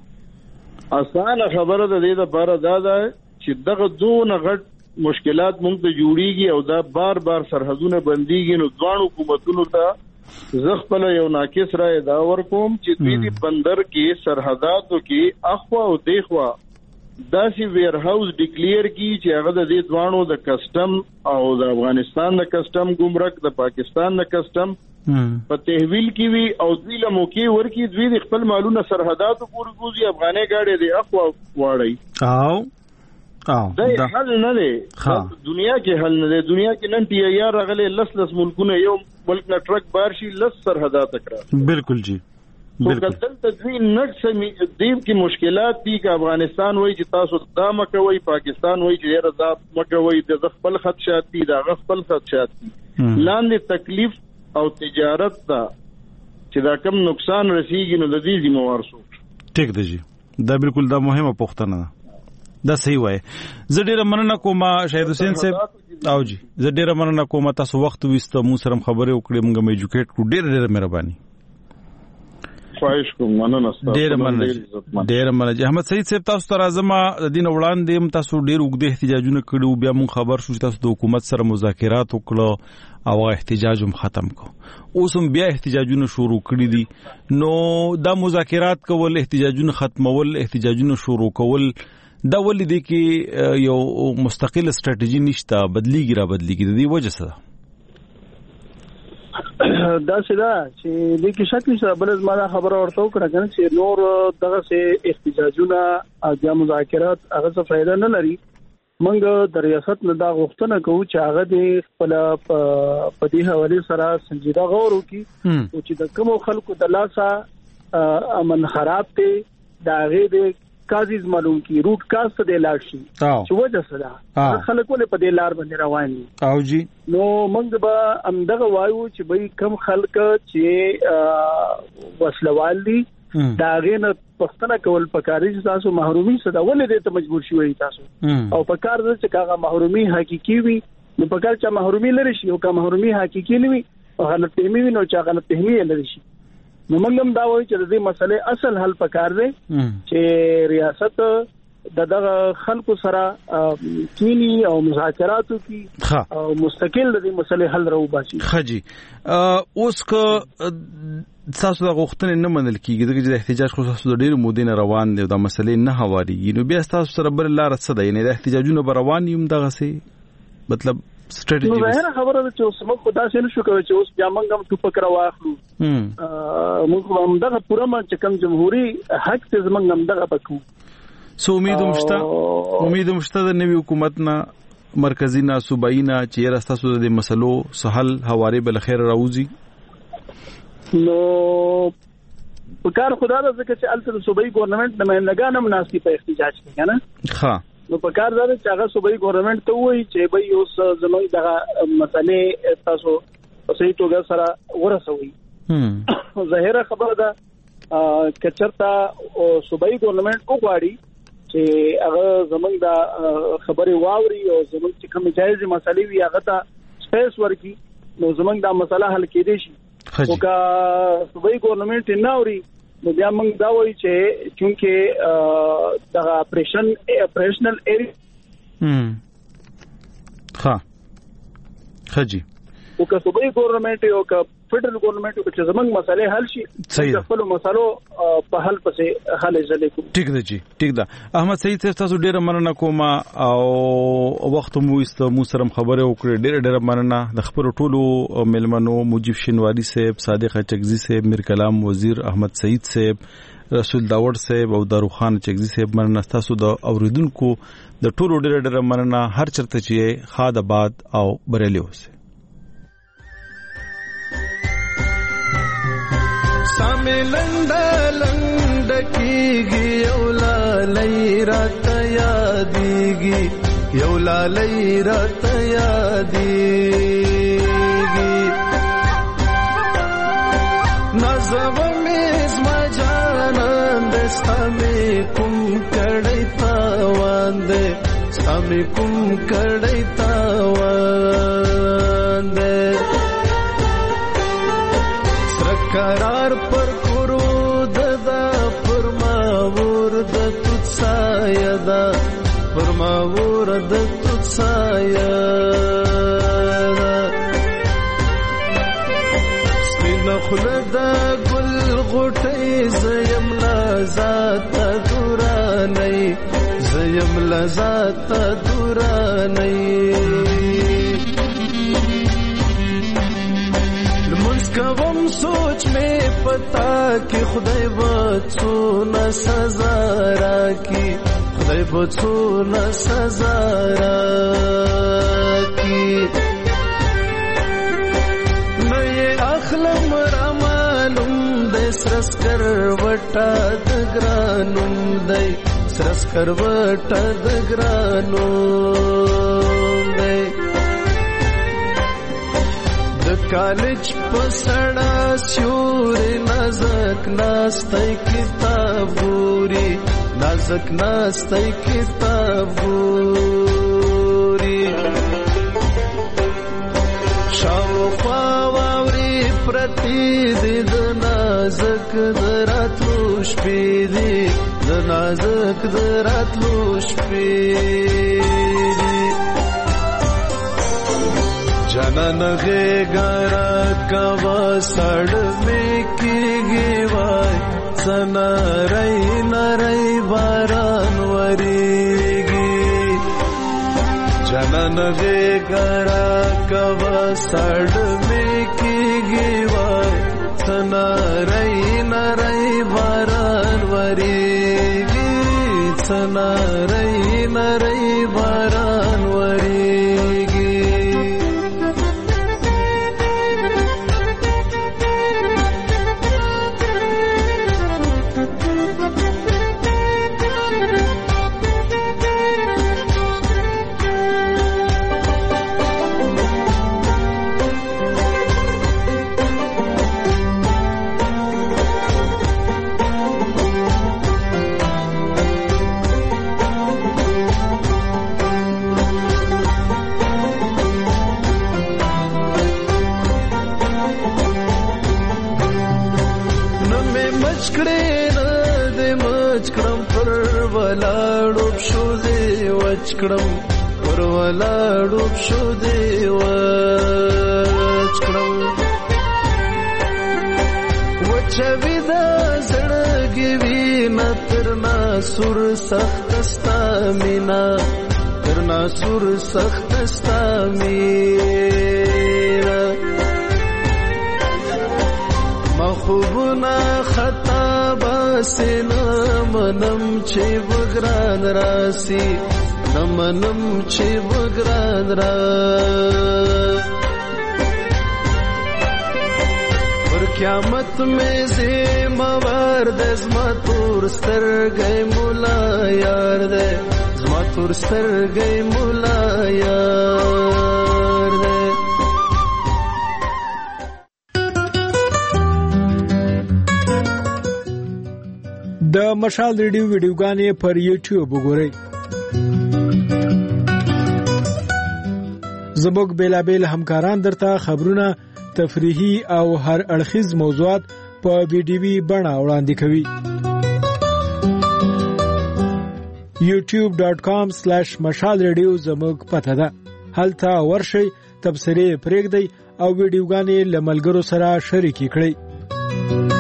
ها اسانه خبره ده د لپاره دا ده چې دغه دوه غټ مشکلات مونږ ته جوړیږي او دا بار بار سرحدونه بنديږي، نو دوه حکومتونو ته زه خپل یو ناقص رائے دا ورکوم چې دوی د بندر کې سرحداتو کې اخوا او دیخوا داسې ویر هاوس ډیکلیئر کی چې هغه د دې دوانو د کسٹم او د افغانستان د کسٹم ګمرک د پاکستان د کسٹم په تحویل کی وی او دوی له موقع ورکی دوی د خپل مالونه سرحداتو پورې ګوزي افغاني گاډي د اخوا واړی او او دا حل نه دی دنیا کې، حل نه دی دنیا کې. نن ټي ای آر غلې لس لس ملکونه یو ملک نه ټرک بار شي لس سرحدات کړه. بالکل جی تو کتل تدوین نټ سمي دیو کې مشکلات دي چې افغانستان وایي چې تاسو دا مکوي، پاکستان وایي چې یاره دا مکوي، د خپل خدشات دي دا خپل خدشات دي لاندې تکلیف او تجارت دا چې دا کم نقصان رسیږي نو د دې ذمہوار څوک؟ ټیک دی جی دا بالکل دا مهمه پوښتنه ده، دا صحیح وایي. زه ډیره مننه کوم شهید حسین صاحب او جی زه ډیره مننه کوم تاسو وخت وسته مو سره خبرې وکړې موږ مې ایجوکیټ کړو، ډیره ډیره مهرباني. خواهش کوم مننه ډیر مننه ډیر مننه. احمد سعید صاحب تاسو ته راځم د دین وړاندې هم تاسو ډیر وګړي احتجاجونه کړو، بیا مون خبر شو چې تاسو د حکومت سره مذاکرات وکړو او احتجاج هم ختم کو، اوس هم بیا احتجاجونه شروع کړي دي، نو دا مذاکرات کول احتجاجونه ختمول احتجاجونه شروع کول دا ولې دی کې یو مستقل استراتیژي نشته بدلیږي را بدلیږي د دې وجه څه؟ دا سدا چې د کې شکل سره بل زما خبره ورته وکړه کنه چې نور دغه سه احتجاجونه او د مذاکرات هغه څه فائدہ نه لري. موږ د ریاست نه دا غوښتنه کوو چې هغه د خپل په دې حواله سره سنجیده غور وکړي او چې د کوم خلکو د لاسه امن خراب ته دا غي د کازیز معلوم کی روټ کاز ته د لار شي چې وجه سره خلک ولې په دې لار باندې روان دي او جی نو موږ به امدغه وایو چې به کم خلک چې وسلوال دي دا غینه پښتنه کول پکاري چې تاسو محرومي صدا ولې دې ته مجبور شوي تاسو او پکار دې چې کاغه محرومي حقيقي وي نو پکار چې محرومي لري شي او کا محرومي حقيقي نه وي او غلط فهمي وي نو چې غلط فهمي لري شي. نو موږ هم دا وایو چې دې مسلې اصل حل پکار دی چې ریاست د دغه خلکو سره کینی او مذاکراتو کی او مستقل د مسلې حل راو باسي. خجی اوس که تاسو د غوښتنې نه منل کیږي د احتجاج خو تاسو د ډیر مودې نه روان دي د مسلې نه هواري نو بیا تاسو سره بل لار څه ده، یعنی د احتجاجونو بر روان یم دغه سي مطلب نو ظاهر خبره ده چې اوس موږ خدا سره شو کوي چې اوس بیا موږ هم ټوپک راواخلو موږ هم دغه پوره ما چې کوم جمهوریت حق ته موږ هم دغه پکو. سو امید مشته امید مشته د نوی حکومت نه مرکزی نه صوبایي نه چې راستاسو د مسلو سهل حواله بل خیر راوځي. نو په کار خدا د ځکه چې الته صوبایي ګورنمنت د مهمنګان هم ناسي په احتجاج کې کنه ها نو په کار دا چې هغه صوبایي ګورنمنت ته وایي چې به اوس زموږ دغه مسلې تاسو په صحیح توګه سره ورسوي. ظاهره خبره ده کچرتا صوبایي ګورنمنت وغواړي چې هغه زمونږ د خبرې واوري او زمونږ چې کوم جایز مسلې وي هغه ته سپیس ورکړي نو زمونږ دا مسله حل کېدې شي او که صوبایي ګورنمنت نه اوري نو بیا موږ دا وایي چې چونکې دغه اپریشن اپریشنل ایریا ها خجی او که صوبایي ګورنمنت او که فدرال ګورنمنت چې زمونږ مسلې حل شي خپل مسلو په حل پسې حل ځلې کوو. ټیک ده جی ټیک ده. احمد سعید صاحب تاسو ډیره مننه کوم او وخت مو است مو سره خبره وکړه ډیره ډیره مننه د خبرو ټولو ملمنو مجيب شینواری صاحب صادق چغزی صاحب میر کلام وزیر احمد سعید صاحب رسول داوود صاحب او داروخان چغزی صاحب مننه تاسو د اوریدونکو د ټولو ډیره ډیره مننه هر چرته چې خاد آباد او بریلی اوسه. سامي لندا لند کیږي یولا لیرات یادېږي یولا لیرات یادېږي نظم میز ما جانان د سامي کوم کړي تاوان دې سامي کوم کړي تاوان دې قرار پر کرو ددا پرماور د تسایدا پرماور د تسایدا سپین خلد گل غټي زیم لذات دوراني زیم لذات دوراني کوم سوچ میں پتا کہ خدای بچو نہ سزا راکی خدای بچو نہ سزا راکی نئے اخلم رمانم دے سرس کر وٹا دگرانم دے سرس کر وٹا دگرانم دے کالج پسڑا سیوری نازک ناستی کتاب گوری نازک ناستی کتاب گوری شاو خواوری پرتی دی د نازک دراتلوش پیدی د نازک دراتلوش پیدی جنن غے گارا کوا سڑ میں کی گیوائے سنا رئی نرئی باران وریگی جنن غے گارا کوا سڑ میں کی گیوائے سنا رئی نرئی باران وریگی سنا رئی نرئی باران وریگی وچکړم پر ولاړو شو دی وچکړم وچوي دا زړګي وینا تر ناسور سخت ستا مینا تر ناسور سخت ستا مینا مخوبنا خطا باسن منم چې بګران راسي نمنم چې بګران را پر قیامت میں زموار د زما تور سترګې مولا یار دې زما تور سترګې مولا یار دې د مشال ریډیو ویډیوګانې پر یوټیوب وګورئ. زموږ بیلابیل همکاران درته خبرونه، تفریحي او هر اړخیز موضوعات په ویډیوي بڼه وړاندې کوي. یوټیوب ډاٹ کام سلیش مشال ریډیو زموږ پته ده. هلته ورشئ، تبصرې پرېږدئ او ویډیوګانې له ملګرو سره شریکې کړئ.